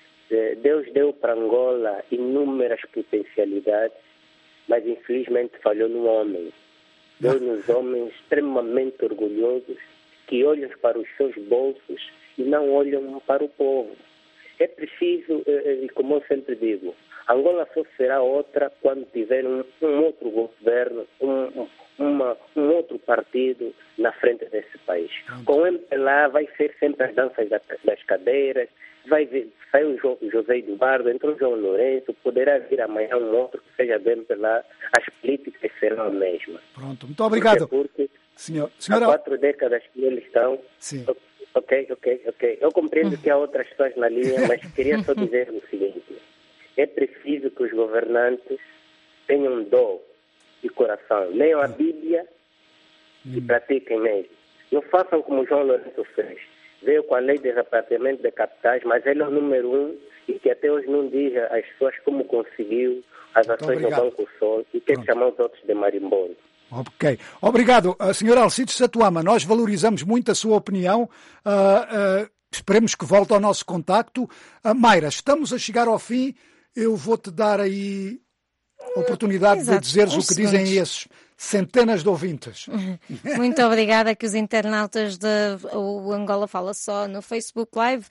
É, Deus deu para Angola inúmeras potencialidades, mas infelizmente falhou no homem. Deu nos homens extremamente orgulhosos que olham para os seus bolsos e não olham para o povo. É preciso, e como eu sempre digo, Angola só será outra quando tiver um, um outro governo, um, uma, um outro partido na frente desse país. Com o M P L A vai ser sempre as danças das cadeiras, vai vir, sai o jo, José Eduardo, entrou o João Lourenço, poderá vir amanhã um outro que seja do M P L A, as políticas serão as mesmas. Pronto, muito obrigado. Porque, porque Senhor, senhora... há quatro décadas que eles estão... Sim. Ok, ok, ok. Eu compreendo que há outras pessoas na linha, mas queria só dizer o seguinte. É preciso que os governantes tenham dó de coração. Leiam a Bíblia hum. e pratiquem mesmo. Não façam como João Lourenço fez. Veio com a lei de repatriamento de capitais, mas ele é o número um e que até hoje não diz às pessoas como conseguiu as ações no Banco Sol e que chamam os outros de marimbondo. Ok. Obrigado, senhor Alcides Satuama. Nós valorizamos muito a sua opinião. Uh, uh, esperemos que volte ao nosso contacto. Uh, Mayra, estamos a chegar ao fim. Eu vou-te dar aí a oportunidade Exato. de dizeres Uns o que segundos. dizem esses centenas de ouvintes. Muito obrigada, que os internautas de o Angola Fala Só no Facebook Live.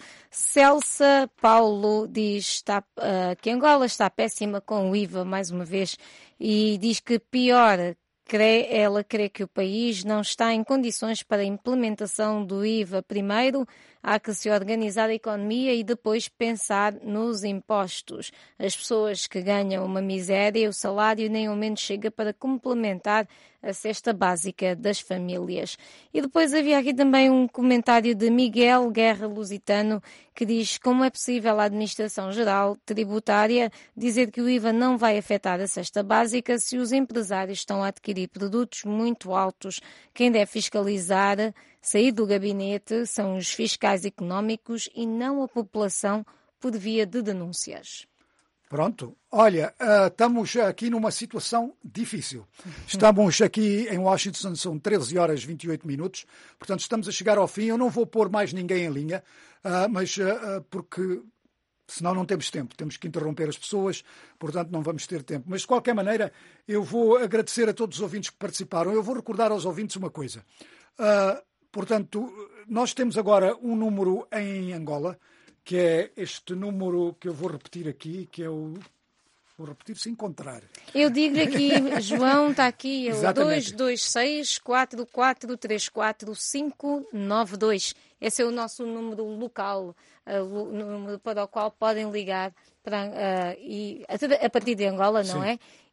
Celsa Paulo diz está, uh, que Angola está péssima com o I V A, mais uma vez, e diz que pior... Crê, ela crê que o país não está em condições para a implementação do I V A. Primeiro, há que se organizar a economia e depois pensar nos impostos. As pessoas que ganham uma miséria, o salário nem ao menos chega para complementar a cesta básica das famílias. E depois havia aqui também um comentário de Miguel Guerra Lusitano, que diz como é possível a Administração Geral Tributária dizer que o I V A não vai afetar a cesta básica se os empresários estão a adquirir produtos muito altos. Quem deve fiscalizar, sair do gabinete, são os fiscais económicos e não a população por via de denúncias. Pronto. Olha, uh, estamos aqui numa situação difícil. Estamos aqui em Washington, são treze horas e vinte e oito minutos, portanto estamos a chegar ao fim. Eu não vou pôr mais ninguém em linha, uh, mas uh, porque senão não temos tempo, temos que interromper as pessoas, portanto não vamos ter tempo. Mas de qualquer maneira, eu vou agradecer a todos os ouvintes que participaram. Eu vou recordar aos ouvintes uma coisa. Uh, portanto, nós temos agora um número em Angola, que é este número que eu vou repetir aqui, que é o... Vou repetir se encontrar. Eu digo-lhe aqui, João, está aqui, é o dois dois seis, quatro quatro três quatro, cinco nove dois. Esse é o nosso número local, uh, o número para o qual podem ligar para, uh, e, a, a partir de Angola, não Sim. é?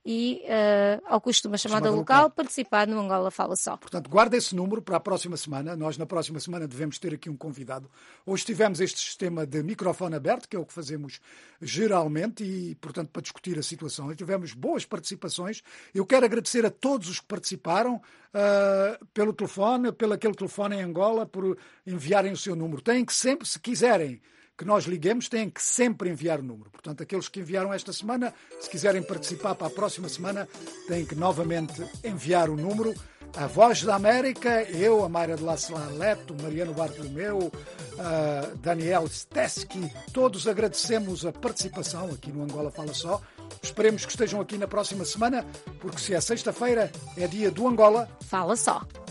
e, uh, ao custo de uma chamada, chamada local, local, participar no Angola Fala Só. Portanto, guarda esse número para a próxima semana. Nós, na próxima semana, devemos ter aqui um convidado. Hoje tivemos este sistema de microfone aberto, que é o que fazemos geralmente, e, portanto, para discutir a situação. E tivemos boas participações. Eu quero agradecer a todos os que participaram uh, pelo telefone, pelo aquele telefone em Angola, por enviarem o seu número. Têm que sempre, se quiserem que nós liguemos, têm que sempre enviar o número. Portanto, aqueles que enviaram esta semana, se quiserem participar para a próxima semana, têm que novamente enviar o número. A Voz da América, eu, a Mayra de la Salete, o Mariano Bartolomeu, uh, Daniel Steski, todos agradecemos a participação aqui no Angola Fala Só. Esperemos que estejam aqui na próxima semana, porque se é sexta-feira, é dia do Angola Fala Só.